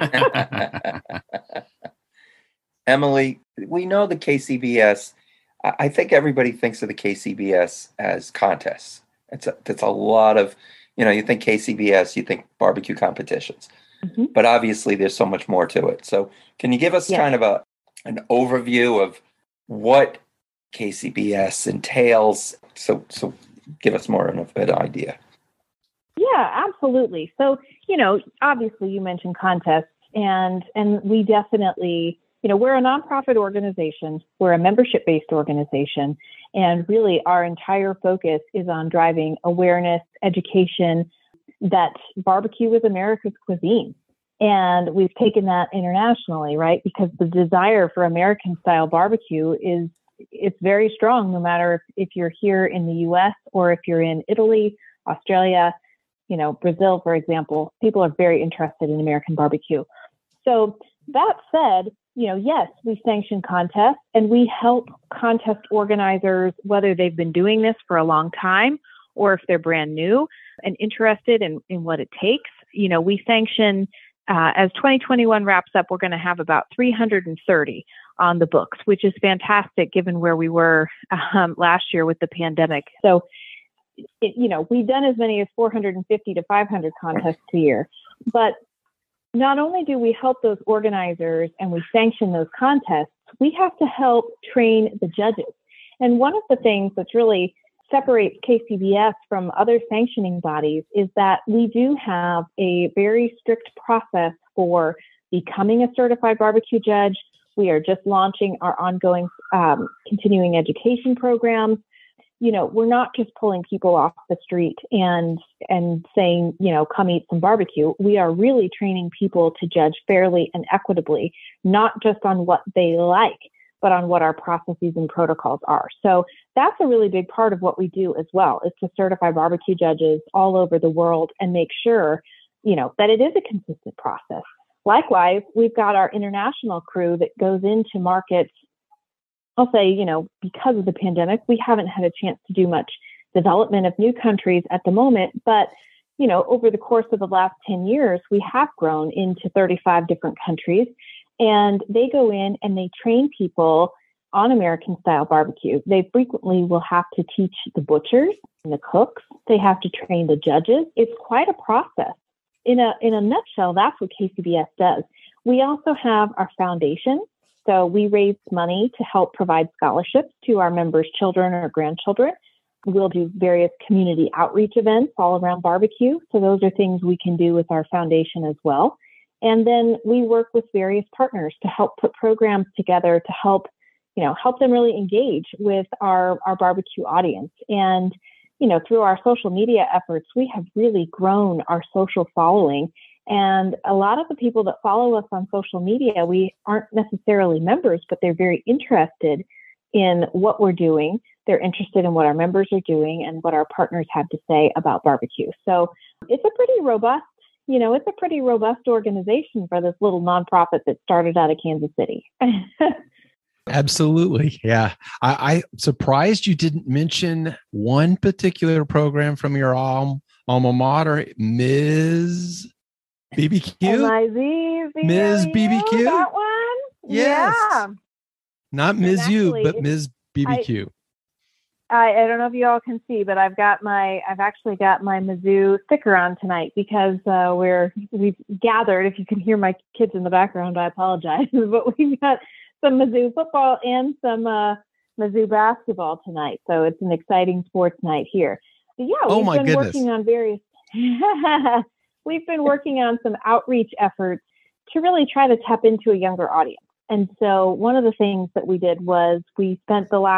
Emily, we know the K C B S. I I think everybody thinks of the K C B S as contests. It's a, it's a lot of, you know, you think K C B S, you think barbecue competitions, Mm-hmm. but obviously there's so much more to it. So can you give us Yeah. kind of a an overview of what K C B S entails? So so give us more of an idea. Yeah, absolutely. So, you know, obviously you mentioned contests, and and we definitely, you know, we're a nonprofit organization. We're a membership-based organization. And really our entire focus is on driving awareness, education, that barbecue is America's cuisine. And we've taken that internationally, right? Because the desire for American style barbecue is, it's very strong, no matter if, if you're here in the U S or if you're in Italy, Australia, you know, Brazil, for example. People are very interested in American barbecue. So that said, you know, yes, we sanction contests and we help contest organizers, whether they've been doing this for a long time or if they're brand new and interested in, in what it takes. You know, we sanction, uh, as twenty twenty-one wraps up, we're going to have about three hundred thirty on the books, which is fantastic given where we were um, last year with the pandemic. So, it, you know, we've done as many as four hundred fifty to five hundred contests a year. But not only do we help those organizers and we sanction those contests, we have to help train the judges. And one of the things that's really separates K C B S from other sanctioning bodies is that we do have a very strict process for becoming a certified barbecue judge. We are just launching our ongoing um, continuing education programs. You know, we're not just pulling people off the street and and saying, you know, come eat some barbecue. We are really training people to judge fairly and equitably, not just on what they like, but on what our processes and protocols are. So that's a really big part of what we do as well, is to certify barbecue judges all over the world and make sure, you know, that it is a consistent process. Likewise, we've got our international crew that goes into markets. I'll say, you know, because of the pandemic, we haven't had a chance to do much development of new countries at the moment. But, you know, over the course of the last ten years, we have grown into thirty-five different countries. And they go in and they train people on American style barbecue. They frequently will have to teach the butchers and the cooks. They have to train the judges. It's quite a process. In a, in a nutshell, that's what K C B S does. We also have our foundation. So we raise money to help provide scholarships to our members' children or grandchildren. We'll do various community outreach events all around barbecue. So those are things we can do with our foundation as well. And then we work with various partners to help put programs together to help, you know, help them really engage with our, our barbecue audience. And, you know, through our social media efforts, we have really grown our social following. And a lot of the people that follow us on social media, we aren't necessarily members, but they're very interested in what we're doing. They're interested in what our members are doing and what our partners have to say about barbecue. So it's a pretty robust, you know, it's a pretty robust organization for this little nonprofit that started out of Kansas City. Absolutely. Yeah. I, I'm surprised you didn't mention one particular program from your alma, alma mater, Miz B B Q. M I Z, Miz B B Q. That one? Yes. Yeah. Not Miz U, actually, but Miz B B Q. I, I don't know if you all can see, but I've got my, I've actually got my Mizzou sticker on tonight because uh, we're, we've gathered, if you can hear my kids in the background, I apologize, but we've got some Mizzou football and some uh, Mizzou basketball tonight. So it's an exciting sports night here. But yeah, Oh we've my been goodness. working on various, we've been working on some outreach efforts to really try to tap into a younger audience. And so one of the things that we did was we spent the last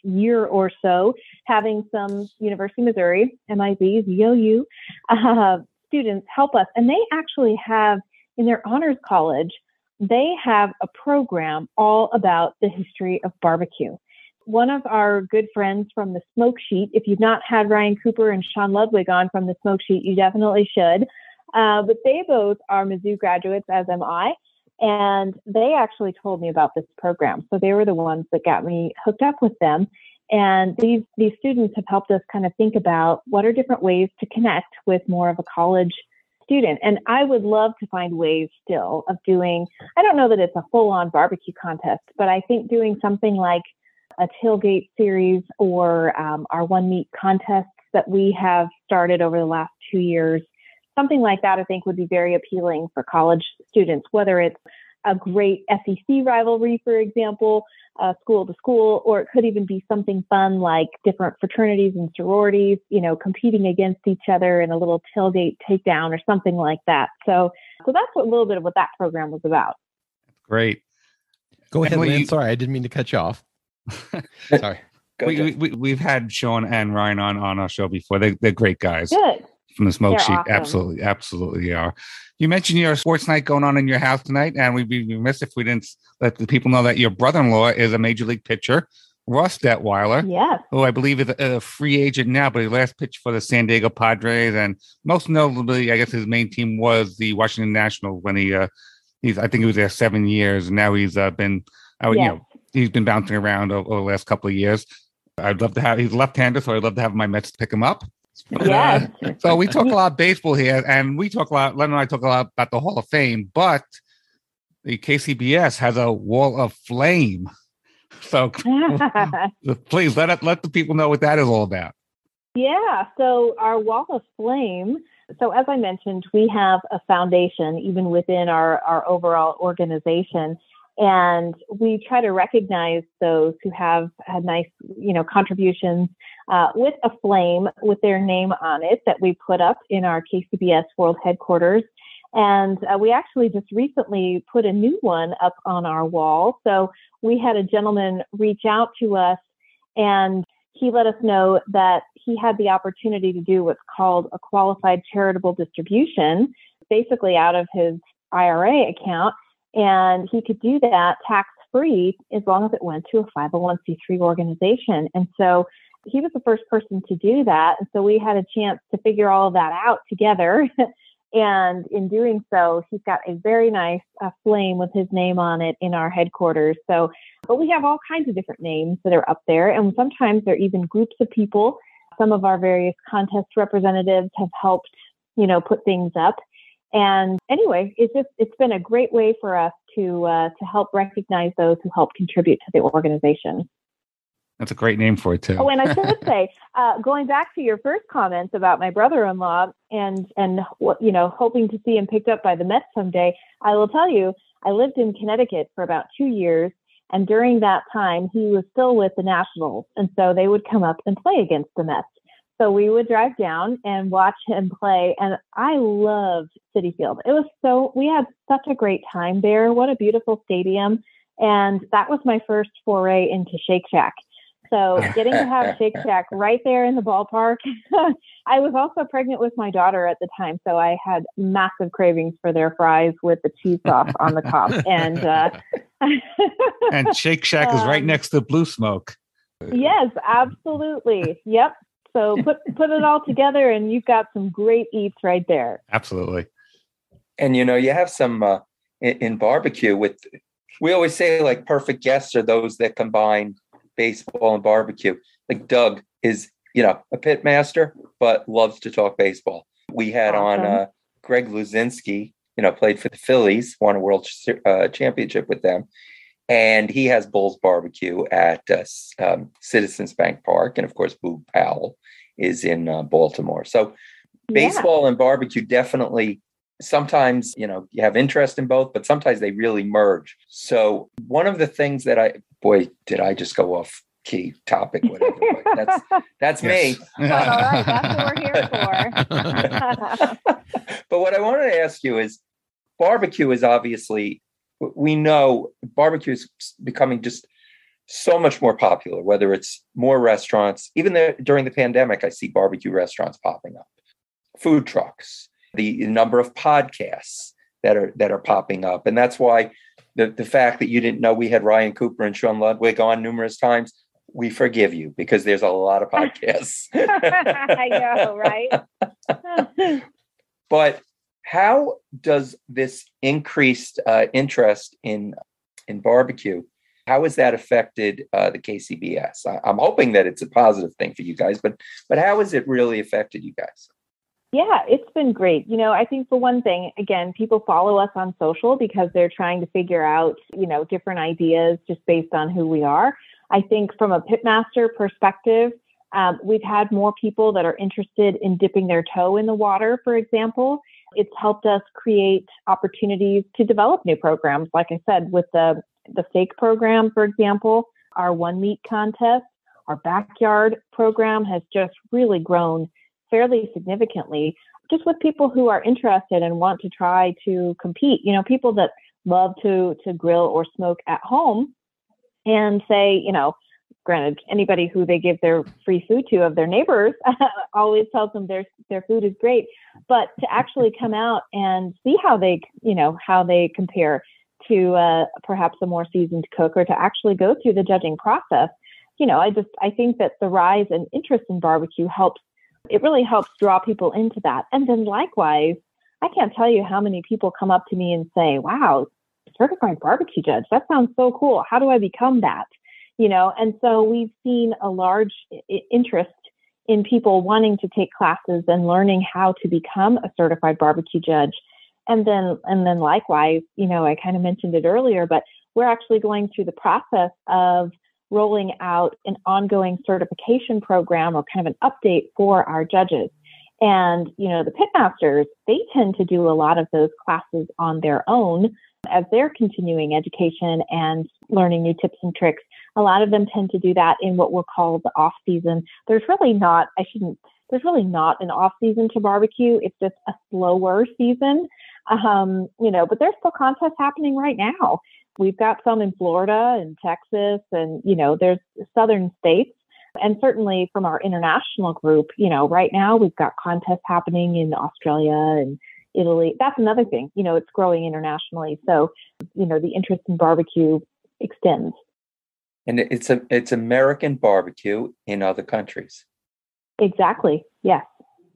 year or so, having some University of Missouri, M I Z, Z O U, uh, students help us. And they actually have, in their honors college, they have a program all about the history of barbecue. One of our good friends from the Smoke Sheet, if you've not had Ryan Cooper and Sean Ludwig on from the Smoke Sheet, you definitely should. Uh, but they both are Mizzou graduates, as am I. And they actually told me about this program. So they were the ones that got me hooked up with them. And these, these students have helped us kind of think about what are different ways to connect with more of a college student. And I would love to find ways still of doing, I don't know that it's a full-on barbecue contest, but I think doing something like a tailgate series or um, our one meat contests that we have started over the last two years, something like that I think would be very appealing for college students, whether it's a great S E C rivalry, for example, uh, school to school, or it could even be something fun like different fraternities and sororities, you know, competing against each other in a little tailgate takedown or something like that. So, so that's what, a little bit of what that program was about. Great. Go ahead, Emily, Lynn. you- Sorry, I didn't mean to cut you off. Sorry. Go, we, Jeff. we, we've had Sean and Ryan on, on our show before. They, they're great guys. Good. From the Smoke They're Sheet. awesome. Absolutely. Absolutely are. You mentioned your sports night going on in your house tonight, and we'd be remiss if we didn't let the people know that your brother-in-law is a major league pitcher, Ross Detweiler, Yes. who I believe is a, a free agent now, but he last pitched for the San Diego Padres, and most notably, I guess his main team was the Washington Nationals when he, uh, he's, I think he was there seven years, and now he's uh, been, I would, Yes. you know, he's been bouncing around over, over the last couple of years. I'd love to have, he's left-handed, so I'd love to have my Mets pick him up. But, Yes. uh, so we talk a lot of baseball here, and we talk a lot, Len and I talk a lot about the Hall of Fame, but the K C B S has a wall of flame. So please let it, let the people know what that is all about. Yeah. So our Wall of Flame. So as I mentioned, we have a foundation even within our, our overall organization. And we try to recognize those who have had nice, you know, contributions uh, with a flame with their name on it that we put up in our K C B S World Headquarters. And uh, we actually just recently put a new one up on our wall. So we had a gentleman reach out to us, and he let us know that he had the opportunity to do what's called a qualified charitable distribution, basically out of his I R A account. And he could do that tax-free as long as it went to a five oh one c three organization. And so he was the first person to do that. And so we had a chance to figure all of that out together. And in doing so, he's got a very nice uh, flame with his name on it in our headquarters. So, but we have all kinds of different names that are up there. And sometimes they're even groups of people. Some of our various contest representatives have helped, you know, put things up. And anyway, it's just, it's been a great way for us to, uh, to help recognize those who help contribute to the organization. That's a great name for it too. Oh, and I should say, uh, going back to your first comments about my brother-in-law and, and what, you know, hoping to see him picked up by the Mets someday, I will tell you, I lived in Connecticut for about two years. And during that time, he was still with the Nationals. And so they would come up and play against the Mets. So we would drive down and watch him play. And I loved Citi Field. It was so, we had such a great time there. What a beautiful stadium. And that was my first foray into Shake Shack. So getting to have Shake Shack right there in the ballpark. I was also pregnant with my daughter at the time, so I had massive cravings for their fries with the cheese sauce on the top. And uh, and Shake Shack is right um, next to Blue Smoke. Yes, absolutely. Yep. So put put it all together, and you've got some great eats right there. Absolutely. And you know, you have some uh, in, in barbecue with. We always say like perfect guests are those that combine baseball and barbecue. Like Doug is, you know, a pit master, but loves to talk baseball. We had Awesome. on uh, Greg Luzinski, you know, played for the Phillies, won a world uh, championship with them. And he has Bull's Barbecue at uh, um, Citizens Bank Park. And of course, Boo Powell is in uh, Baltimore. So baseball yeah. and barbecue definitely, sometimes, you know, you have interest in both, but sometimes they really merge. So one of the things that I, boy, did I just go off key topic, whatever, but that's, that's me. All right, that's what we're here for. But what I wanted to ask you is, barbecue is obviously, we know barbecue is becoming just so much more popular, whether it's more restaurants, even the, during the pandemic, I see barbecue restaurants popping up, food trucks, the number of podcasts that are that are popping up. And that's why the, the fact that you didn't know we had Ryan Cooper and Sean Ludwig on numerous times, we forgive you because there's a lot of podcasts. I know, right? But how does this increased uh, interest in in barbecue, how has that affected uh, the K C B S? I, I'm hoping that it's a positive thing for you guys, but but how has it really affected you guys? Yeah, it's been great. You know, I think for one thing, again, people follow us on social because they're trying to figure out, you know, different ideas just based on who we are. I think from a pitmaster perspective, um, we've had more people that are interested in dipping their toe in the water, for example. It's helped us create opportunities to develop new programs. Like I said, with the, the steak program, for example, our one meat contest, our backyard program has just really grown fairly significantly, just with people who are interested and want to try to compete. You know, people that love to to grill or smoke at home and say, you know, granted, anybody who they give their free food to of their neighbors always tells them their their food is great, but to actually come out and see how they, you know, how they compare to uh, perhaps a more seasoned cook, or to actually go through the judging process, you know, I just I think that the rise in interest in barbecue helps. It really helps draw people into that. And then likewise, I can't tell you how many people come up to me and say, wow, certified barbecue judge, that sounds so cool. How do I become that? You know, and so we've seen a large I- interest in people wanting to take classes and learning how to become a certified barbecue judge. And then, and then likewise, you know, I kind of mentioned it earlier, but we're actually going through the process of rolling out an ongoing certification program, or kind of an update for our judges. And, you know, the pitmasters, they tend to do a lot of those classes on their own as they're continuing education and learning new tips and tricks. A lot of them tend to do that in what we'll call the off season. There's really not, I shouldn't, there's really not an off season to barbecue. It's just a slower season. Um, you know, but there's still contests happening right now. We've got some in Florida and Texas, and, you know, there's southern states. And certainly from our international group, you know, right now we've got contests happening in Australia and Italy. That's another thing, you know, it's growing internationally. So, you know, the interest in barbecue extends. And it's a it's American barbecue in other countries. Exactly. Yes.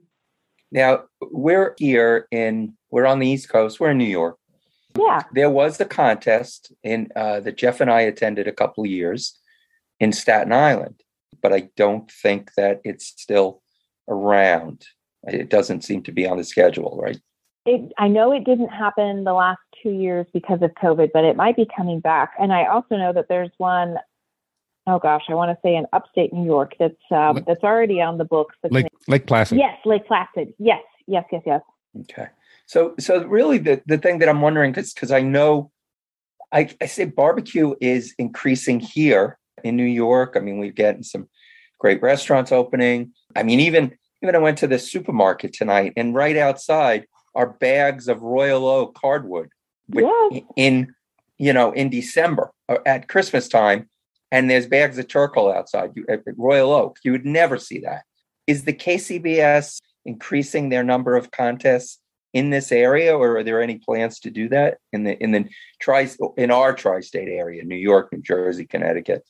Now, we're here in, we're on the East Coast, we're in New York. Yeah. There was a contest in uh, that Jeff and I attended a couple of years in Staten Island, but I don't think that it's still around. It doesn't seem to be on the schedule, right? It, I know it didn't happen the last two years because of COVID, but it might be coming back. And I also know that there's one, oh gosh, I want to say in upstate New York that's um, Lake, that's already on the books. Lake, Lake Placid. Yes, Lake Placid. Yes, yes, yes, yes. Okay. So, so really the, the thing that I'm wondering, because because I know, I, I say barbecue is increasing here in New York. I mean, we've gotten some great restaurants opening. I mean, even, even I went to the supermarket tonight, and right outside are bags of Royal Oak hardwood Yes. in, you know, in December or at Christmas time. And there's bags of charcoal outside you, at Royal Oak. You would never see that. Is the K C B S increasing their number of contests in this area, or are there any plans to do that in the in the tri in our tri-state area, New York, New Jersey, Connecticut?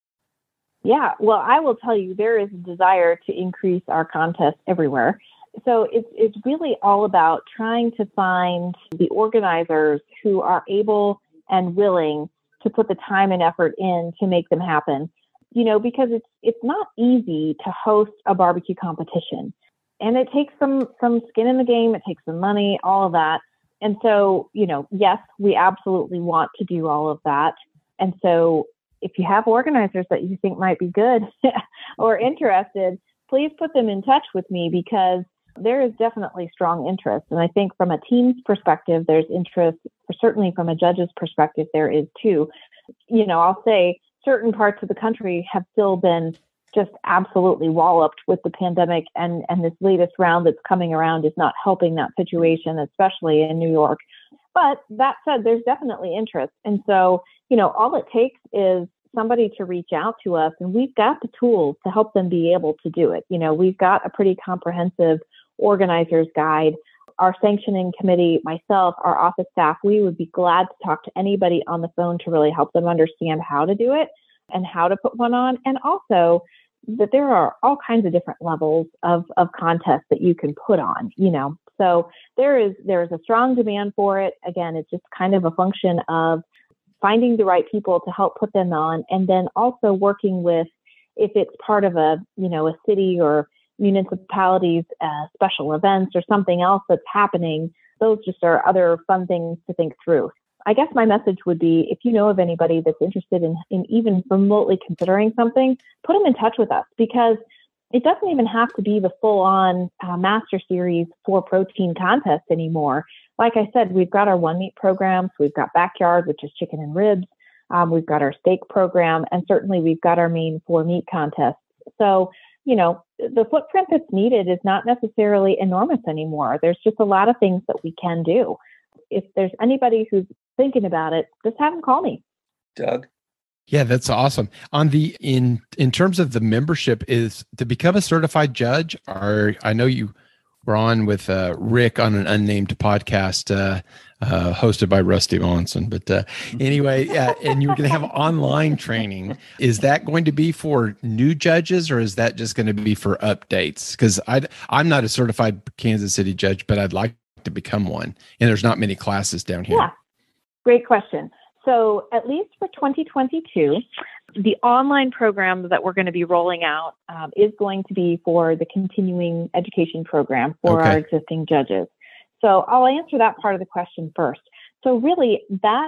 Yeah, well, I will tell you, there is a desire to increase our contests everywhere. So it's it's really all about trying to find the organizers who are able and willing to put the time and effort in to make them happen. You know, because it's it's not easy to host a barbecue competition. And it takes some some skin in the game, it takes some money, all of that. And so, you know, yes, we absolutely want to do all of that. And so if you have organizers that you think might be good or interested, please put them in touch with me, because there is definitely strong interest. And I think from a team's perspective, there's interest. Certainly from a judge's perspective, there is too. You know, I'll say certain parts of the country have still been just absolutely walloped with the pandemic, and, and this latest round that's coming around is not helping that situation, especially in New York. But that said, there's definitely interest. And so, you know, all it takes is somebody to reach out to us, and we've got the tools to help them be able to do it. You know, we've got a pretty comprehensive organizer's guide. Our sanctioning committee, myself, our office staff, we would be glad to talk to anybody on the phone to really help them understand how to do it and how to put one on. And also that there are all kinds of different levels of, of contests that you can put on, you know. So there is there is a strong demand for it. Again, it's just kind of a function of finding the right people to help put them on, and then also working with, if it's part of a, you know, a city or municipalities, uh, special events or something else that's happening, those just are other fun things to think through. I guess my message would be, if you know of anybody that's interested in, in even remotely considering something, put them in touch with us, because it doesn't even have to be the full-on uh, master series for protein contest anymore. Like I said, we've got our one meat programs, we've got backyard, which is chicken and ribs, um, we've got our steak program, and certainly we've got our main four meat contests. So, you know, the footprint that's needed is not necessarily enormous anymore. There's just a lot of things that we can do. If there's anybody who's thinking about it, just have them call me. Doug? Yeah, that's awesome. On the in in terms of the membership, is to become a certified judge, or I know you were on with uh, Rick on an unnamed podcast uh, uh, hosted by Rusty Monson. But uh, anyway, uh, and you were going to have online training. Is that going to be for new judges, or is that just going to be for updates? Because I'm not a certified Kansas City judge, but I'd like to become one. And there's not many classes down here. Yeah, great question. So at least for twenty twenty-two, the online program that we're going to be rolling out um, is going to be for the continuing education program for Okay. our existing judges. So I'll answer that part of the question first. So really, that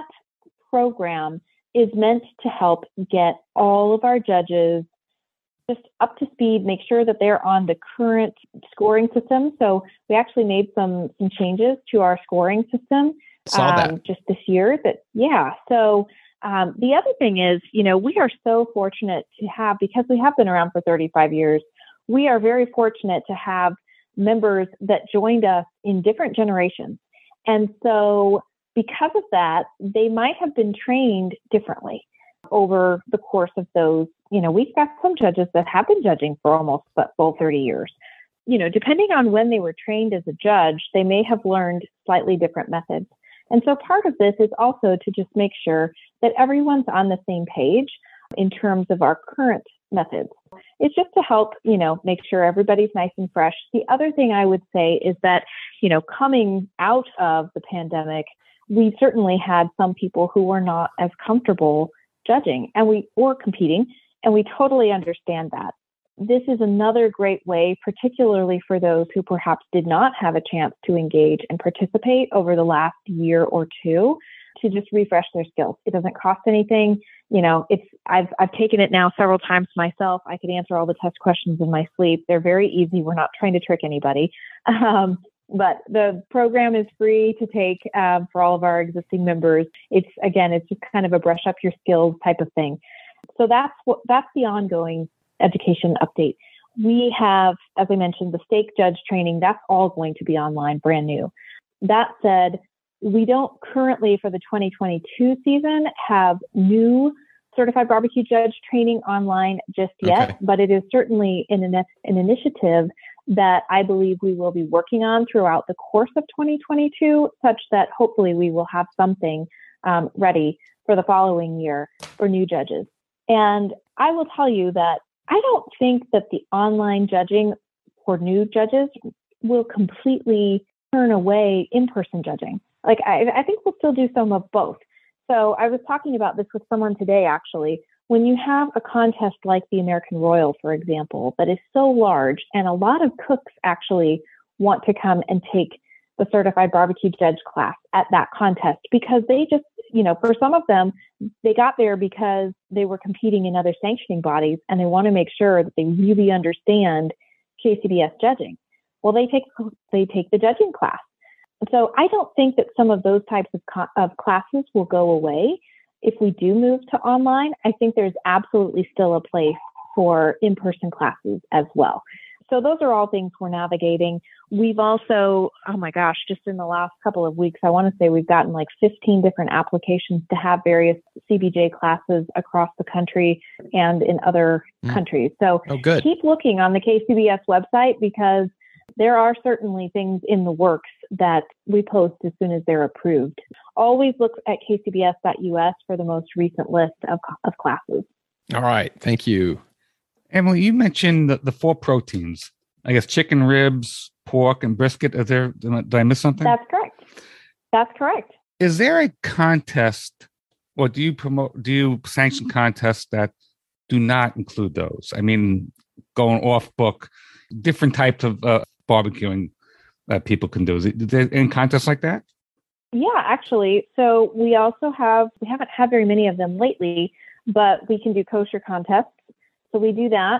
program is meant to help get all of our judges just up to speed, make sure that they're on the current scoring system. So we actually made some some changes to our scoring system. Saw that. Um, just this year that, yeah. So um, the other thing is, you know, we are so fortunate to have, because we have been around for thirty-five years, we are very fortunate to have members that joined us in different generations. And so because of that, they might have been trained differently over the course of those. You know, we've got some judges that have been judging for almost but full thirty years. You know, depending on when they were trained as a judge, they may have learned slightly different methods. And so part of this is also to just make sure that everyone's on the same page in terms of our current methods. It's just to help, you know, make sure everybody's nice and fresh. The other thing I would say is that, you know, coming out of the pandemic, we certainly had some people who were not as comfortable judging and we or competing, and we totally understand that. This is another great way, particularly for those who perhaps did not have a chance to engage and participate over the last year or two, to just refresh their skills. It doesn't cost anything. You know, it's I've I've taken it now several times myself. I could answer all the test questions in my sleep. They're very easy. We're not trying to trick anybody. Um, but the program is free to take um, for all of our existing members. It's again, it's just kind of a brush up your skills type of thing. So that's what that's the ongoing education update. We have, as I mentioned, the stake judge training. That's all going to be online, brand new. That said, we don't currently, for the twenty twenty-two season, have new certified barbecue judge training online just yet, Okay. but it is certainly an, an initiative that I believe we will be working on throughout the course of twenty twenty-two, such that hopefully we will have something um, ready for the following year for new judges. And I will tell you that I don't think that the online judging for new judges will completely turn away in-person judging. Like, I, I think we'll still do some of both. So I was talking about this with someone today, actually. When you have a contest like the American Royal, for example, that is so large, and a lot of cooks actually want to come and take the certified barbecue judge class at that contest, because they just, you know, for some of them, they got there because they were competing in other sanctioning bodies and they want to make sure that they really understand K C B S judging. Well, they take, they take the judging class. So I don't think that some of those types of, co- of classes will go away if we do move to online. I think there's absolutely still a place for in-person classes as well. so those are all things we're navigating. We've also, oh my gosh, just in the last couple of weeks, I want to say we've gotten like fifteen different applications to have various C B J classes across the country and in other mm. countries. So oh, good. Keep looking on the K C B S website, because there are certainly things in the works that we post as soon as they're approved. Always look at k c b s dot u s for the most recent list of, of classes. All right. Thank you. Emily, you mentioned the, the four proteins. I guess chicken, ribs, pork, and brisket. Is there, did I miss something? That's correct. That's correct. Is there a contest, or do you promote, do you sanction contests that do not include those? I mean, going off book, different types of uh, barbecuing that people can do. Is, it, is there any contests like that? Yeah, actually. So we also have, we haven't had very many of them lately, but we can do kosher contests. So we do that.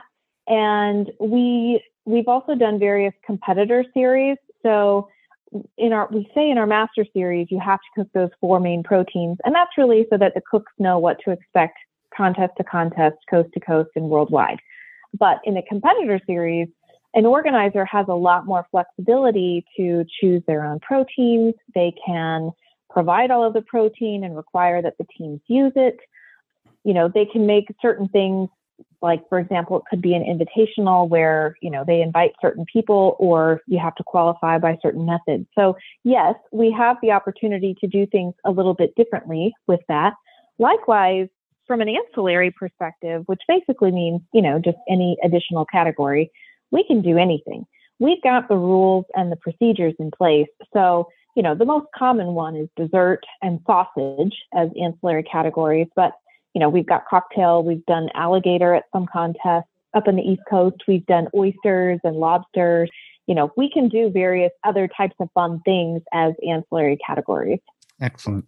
And we, we've also done various competitor series. So in our, we say in our master series, you have to cook those four main proteins. And that's really so that the cooks know what to expect contest to contest, coast to coast, and worldwide. But in a competitor series, an organizer has a lot more flexibility to choose their own proteins. They can provide all of the protein and require that the teams use it. You know, they can make certain things, like, for example, it could be an invitational where, you know, they invite certain people, or you have to qualify by certain methods. So yes, we have the opportunity to do things a little bit differently with that. Likewise, from an ancillary perspective, which basically means, you know, just any additional category, we can do anything. We've got the rules and the procedures in place. So, you know, the most common one is dessert and sausage as ancillary categories. But, you know, we've got cocktail, we've done alligator at some contests. Up on the East Coast, we've done oysters and lobsters. You know, we can do various other types of fun things as ancillary categories. Excellent.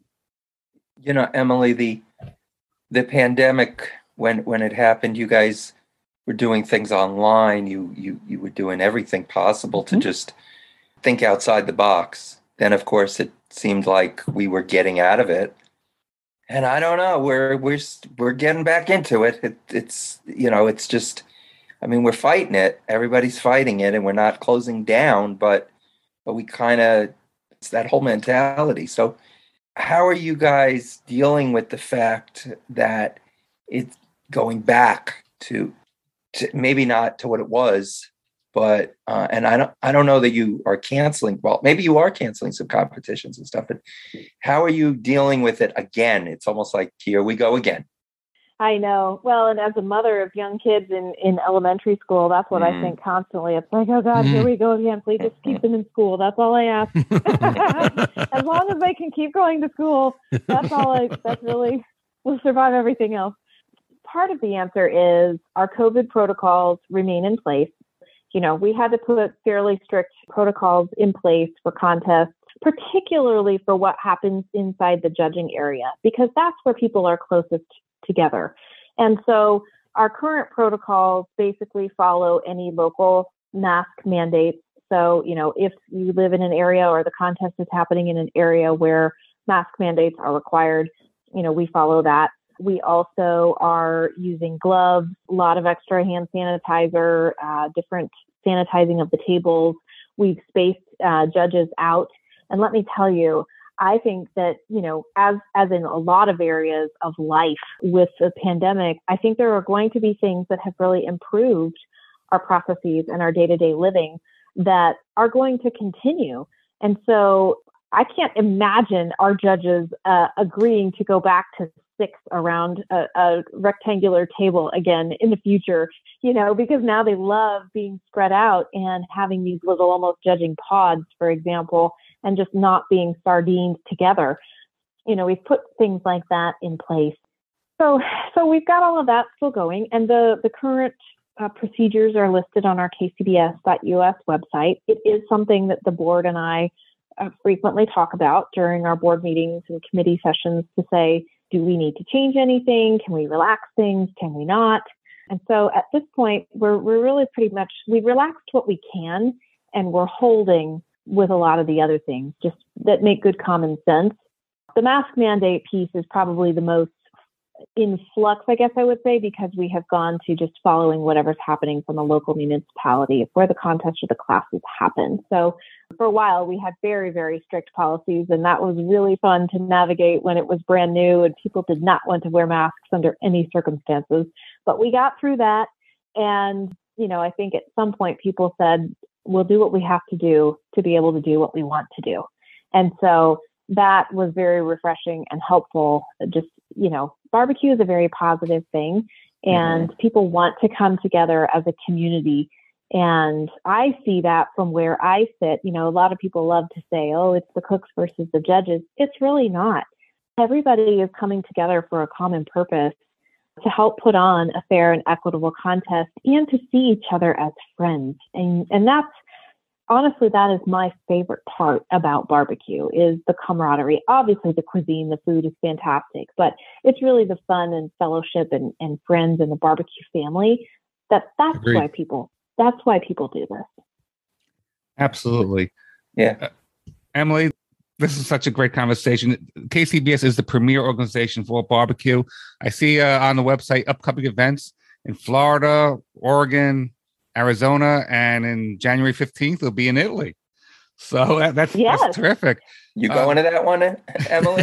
You know, Emily, the the pandemic, when when it happened, you guys were doing things online. You you you were doing everything possible to mm-hmm. just think outside the box. Then, of course, it seemed like we were getting out of it. And I don't know, we're we're we're getting back into it. it. It's, you know, it's just, I mean, we're fighting it. Everybody's fighting it, and we're not closing down, but but we kind of, it's that whole mentality. So how are you guys dealing with the fact that it's going back to, to maybe not to what it was, but uh, and I don't I don't know that you are canceling. Well, maybe you are canceling some competitions and stuff. But how are you dealing with it again? It's almost like, here we go again. I know. Well, and as a mother of young kids in, in elementary school, that's what mm. I think constantly. It's like, oh God, mm. here we go again. Please just keep them in school. That's all I ask. As long as they can keep going to school, that's all I. That's really will survive everything else. Part of the answer is our COVID protocols remain in place. You know, we had to put fairly strict protocols in place for contests, particularly for what happens inside the judging area, because that's where people are closest together. And so our current protocols basically follow any local mask mandates. So, you know, if you live in an area or the contest is happening in an area where mask mandates are required, you know, we follow that. We also are using gloves, a lot of extra hand sanitizer, uh, different sanitizing of the tables. We've spaced uh, judges out. And let me tell you, I think that, you know, as as in a lot of areas of life with the pandemic, I think there are going to be things that have really improved our processes and our day-to-day living that are going to continue. And so I can't imagine our judges uh, agreeing to go back to six around a, a rectangular table again in the future, you know, because now they love being spread out and having these little almost judging pods, for example, and just not being sardined together. You know, we've put things like that in place. So, so we've got all of that still going, and the, the current uh, procedures are listed on our k c b s dot u s website. It is something that the board and I uh, frequently talk about during our board meetings and committee sessions to say, do we need to change anything? Can we relax things? Can we not? And so at this point, we're we're really pretty much, we've relaxed what we can, and we're holding with a lot of the other things just that make good common sense. The mask mandate piece is probably the most in flux, I guess I would say, because we have gone to just following whatever's happening from the local municipality where the contest or the classes happen. So for a while, we had very, very strict policies, and that was really fun to navigate when it was brand new and people did not want to wear masks under any circumstances. But we got through that. And, you know, I think at some point people said, we'll do what we have to do to be able to do what we want to do. And so that was very refreshing and helpful. Just, you know, barbecue is a very positive thing, and mm-hmm. people want to come together as a community. And I see that from where I sit. You know, a lot of people love to say, oh, it's the cooks versus the judges. It's really not. Everybody is coming together for a common purpose to help put on a fair and equitable contest and to see each other as friends. And, and that's, honestly, that is my favorite part about barbecue is the camaraderie. Obviously, the cuisine, the food is fantastic, but it's really the fun and fellowship and, and friends and the barbecue family. That that's Agreed. why people that's why people do this. Absolutely. Yeah. Uh, Emily, this is such a great conversation. K C B S is the premier organization for barbecue. I see uh, on the website upcoming events in Florida, Oregon, Arizona, and in January fifteenth, it'll be in Italy. So that, that's, yes. that's terrific. You going uh, to that one, Emily?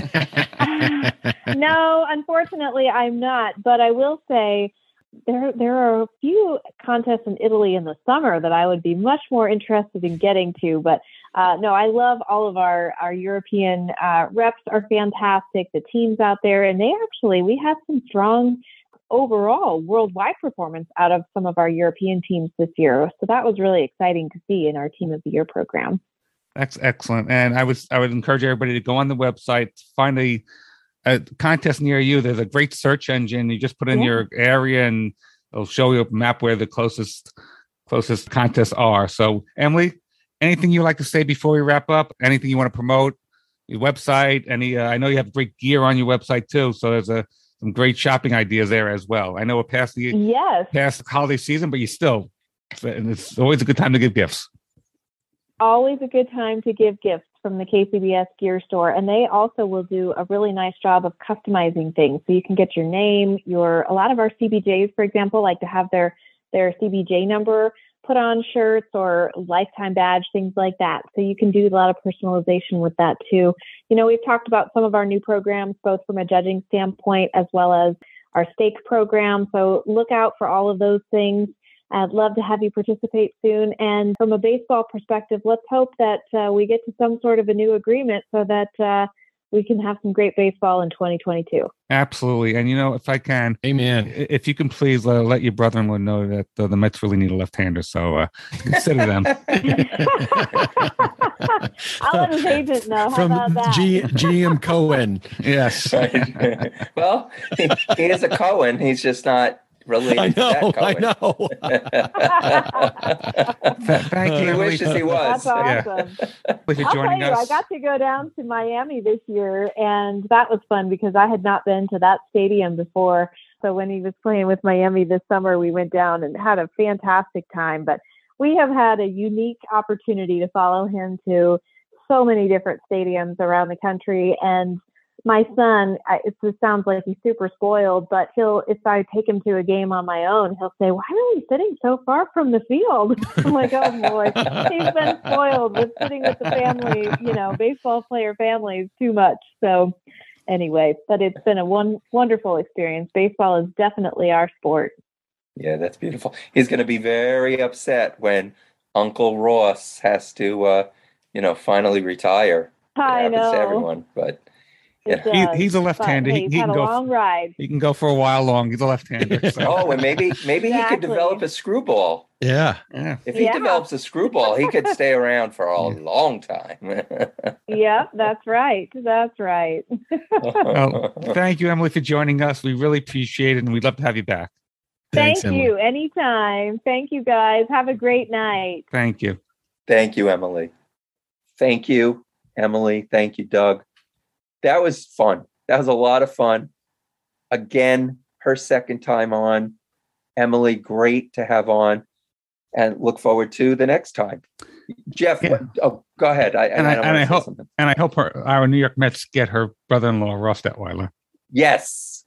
No, unfortunately, I'm not. But I will say there there are a few contests in Italy in the summer that I would be much more interested in getting to. But uh, no, I love all of our, our European uh, reps are fantastic, the teams out there. And they actually, we had some strong overall worldwide performance out of some of our European teams this year. So that was really exciting to see in our Team of the Year program. That's excellent. And I was I would encourage everybody to go on the website, find a, a contest near you. There's a great search engine. You just put in yeah. your area and it'll show you a map where the closest closest contests are. So Emily, anything you'd like to say before we wrap up? Anything you want to promote? Your website? Any? Uh, I know you have great gear on your website too. So there's a some great shopping ideas there as well. I know we're past the yes. past holiday season, but you still, and it's always a good time to give gifts. Always a good time to give gifts from the K C B S Gear Store. And they also will do a really nice job of customizing things. So you can get your name, your, a lot of our C B Js, for example, like to have their, their C B J number put on shirts or lifetime badge, things like that. So you can do a lot of personalization with that too. You know, we've talked about some of our new programs, both from a judging standpoint as well as our steak program. So look out for all of those things. I'd love to have you participate soon. And from a baseball perspective, let's hope that uh, we get to some sort of a new agreement so that uh, we can have some great baseball in twenty twenty-two. Absolutely. And, you know, if I can, amen. If you can please uh, let your brother-in-law know that uh, the Mets really need a left-hander. So uh, consider them. I'll let his agent know. How From about that? G- GM Cohen. Yes. Right. Well, he, he is a Cohen. He's just not related I know, to that Cohen. I know. Thank you. He wishes he was. That's awesome. Yeah. For I'll joining tell you, us. I got to go down to Miami this year, and that was fun because I had not been to that stadium before. So when he was playing with Miami this summer, we went down and had a fantastic time. But we have had a unique opportunity to follow him to so many different stadiums around the country. And my son, I, it just sounds like he's super spoiled, but he'll, if I take him to a game on my own, he'll say, why are we sitting so far from the field? I'm like, oh boy, he's been spoiled with sitting with the family, you know, baseball player families too much. So anyway, but it's been a one wonderful experience. Baseball is definitely our sport. Yeah, that's beautiful. He's going to be very upset when Uncle Ross has to, uh, you know, finally retire. It I happens know. to everyone, but It He, does, he's a left-hander. but, He, hey, he's he had can a go. long ride. He can go for a while long. He's a left-hander. So. oh, and maybe maybe he could Exactly. develop a screwball. Yeah. Yeah. If he Yeah. develops a screwball, he could stay around for a long time. Yep, that's right. That's right. Well, thank you, Emily, for joining us. We really appreciate it, and we'd love to have you back. Thanks, Thank Emily. you. Anytime. Thank you, guys. Have a great night. Thank you. Thank you, Emily. Thank you, Emily. Thank you, Doug. That was fun. That was a lot of fun. Again, her second time on. Emily, great to have on, and look forward to the next time. Jeff, Yeah. what, oh, go ahead. I, And I, don't and wanna I say hope something. and I hope her, our New York Mets get her brother-in-law Ross Detweiler. Yes.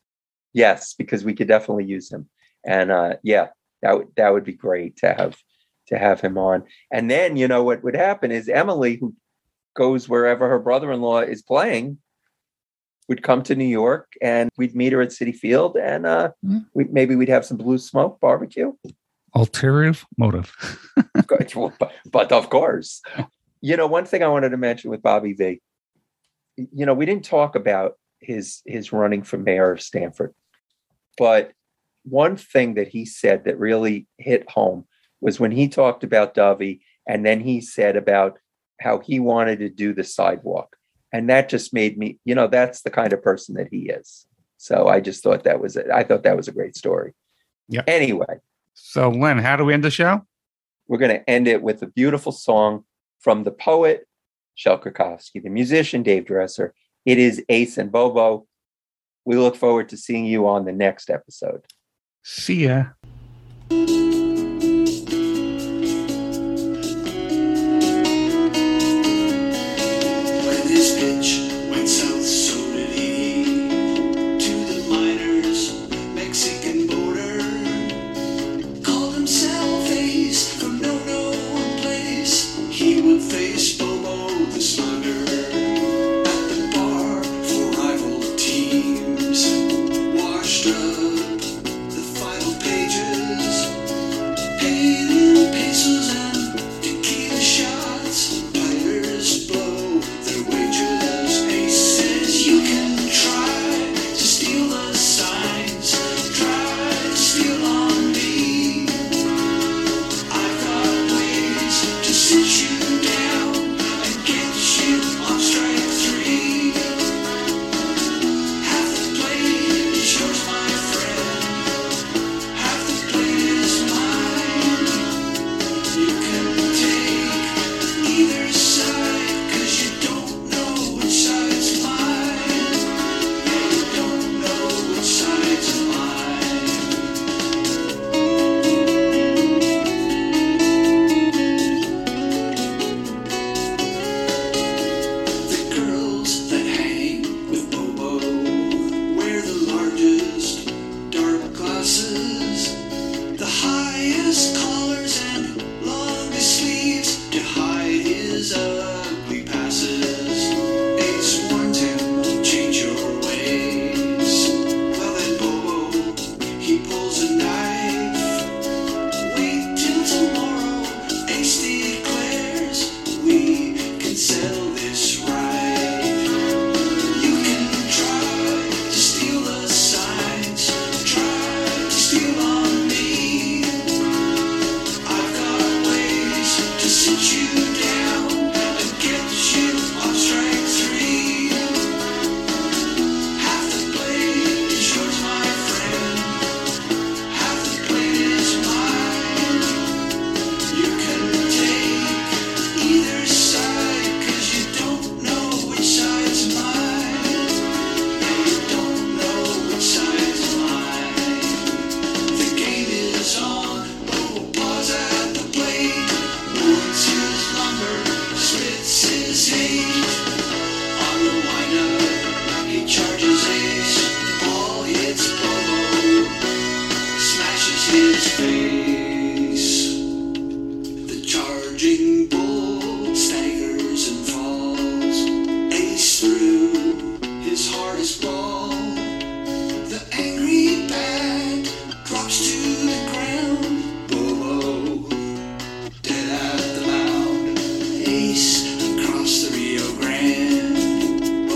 Yes, because we could definitely use him. And uh, yeah, that would that would be great to have to have him on. And then, you know, what would happen is Emily, who goes wherever her brother-in-law is playing, would come to New York, and we'd meet her at Citi Field, and uh, mm. we, maybe we'd have some Blue Smoke barbecue. Ulterior motive. but, but of course. You know, one thing I wanted to mention with Bobby V, you know, we didn't talk about his his running for mayor of Stamford, but one thing that he said that really hit home was when he talked about Dovey, and then he said about how he wanted to do the sidewalk. And that just made me, you know, that's the kind of person that he is. So I just thought that was, I thought that was a great story. Yeah. Anyway. So Len, how do we end the show? We're going to end it with a beautiful song from the poet, Shel Krakowski, the musician, Dave Dresser. It is Ace and Bobo. We look forward to seeing you on the next episode. See ya.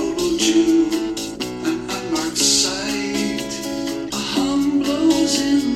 In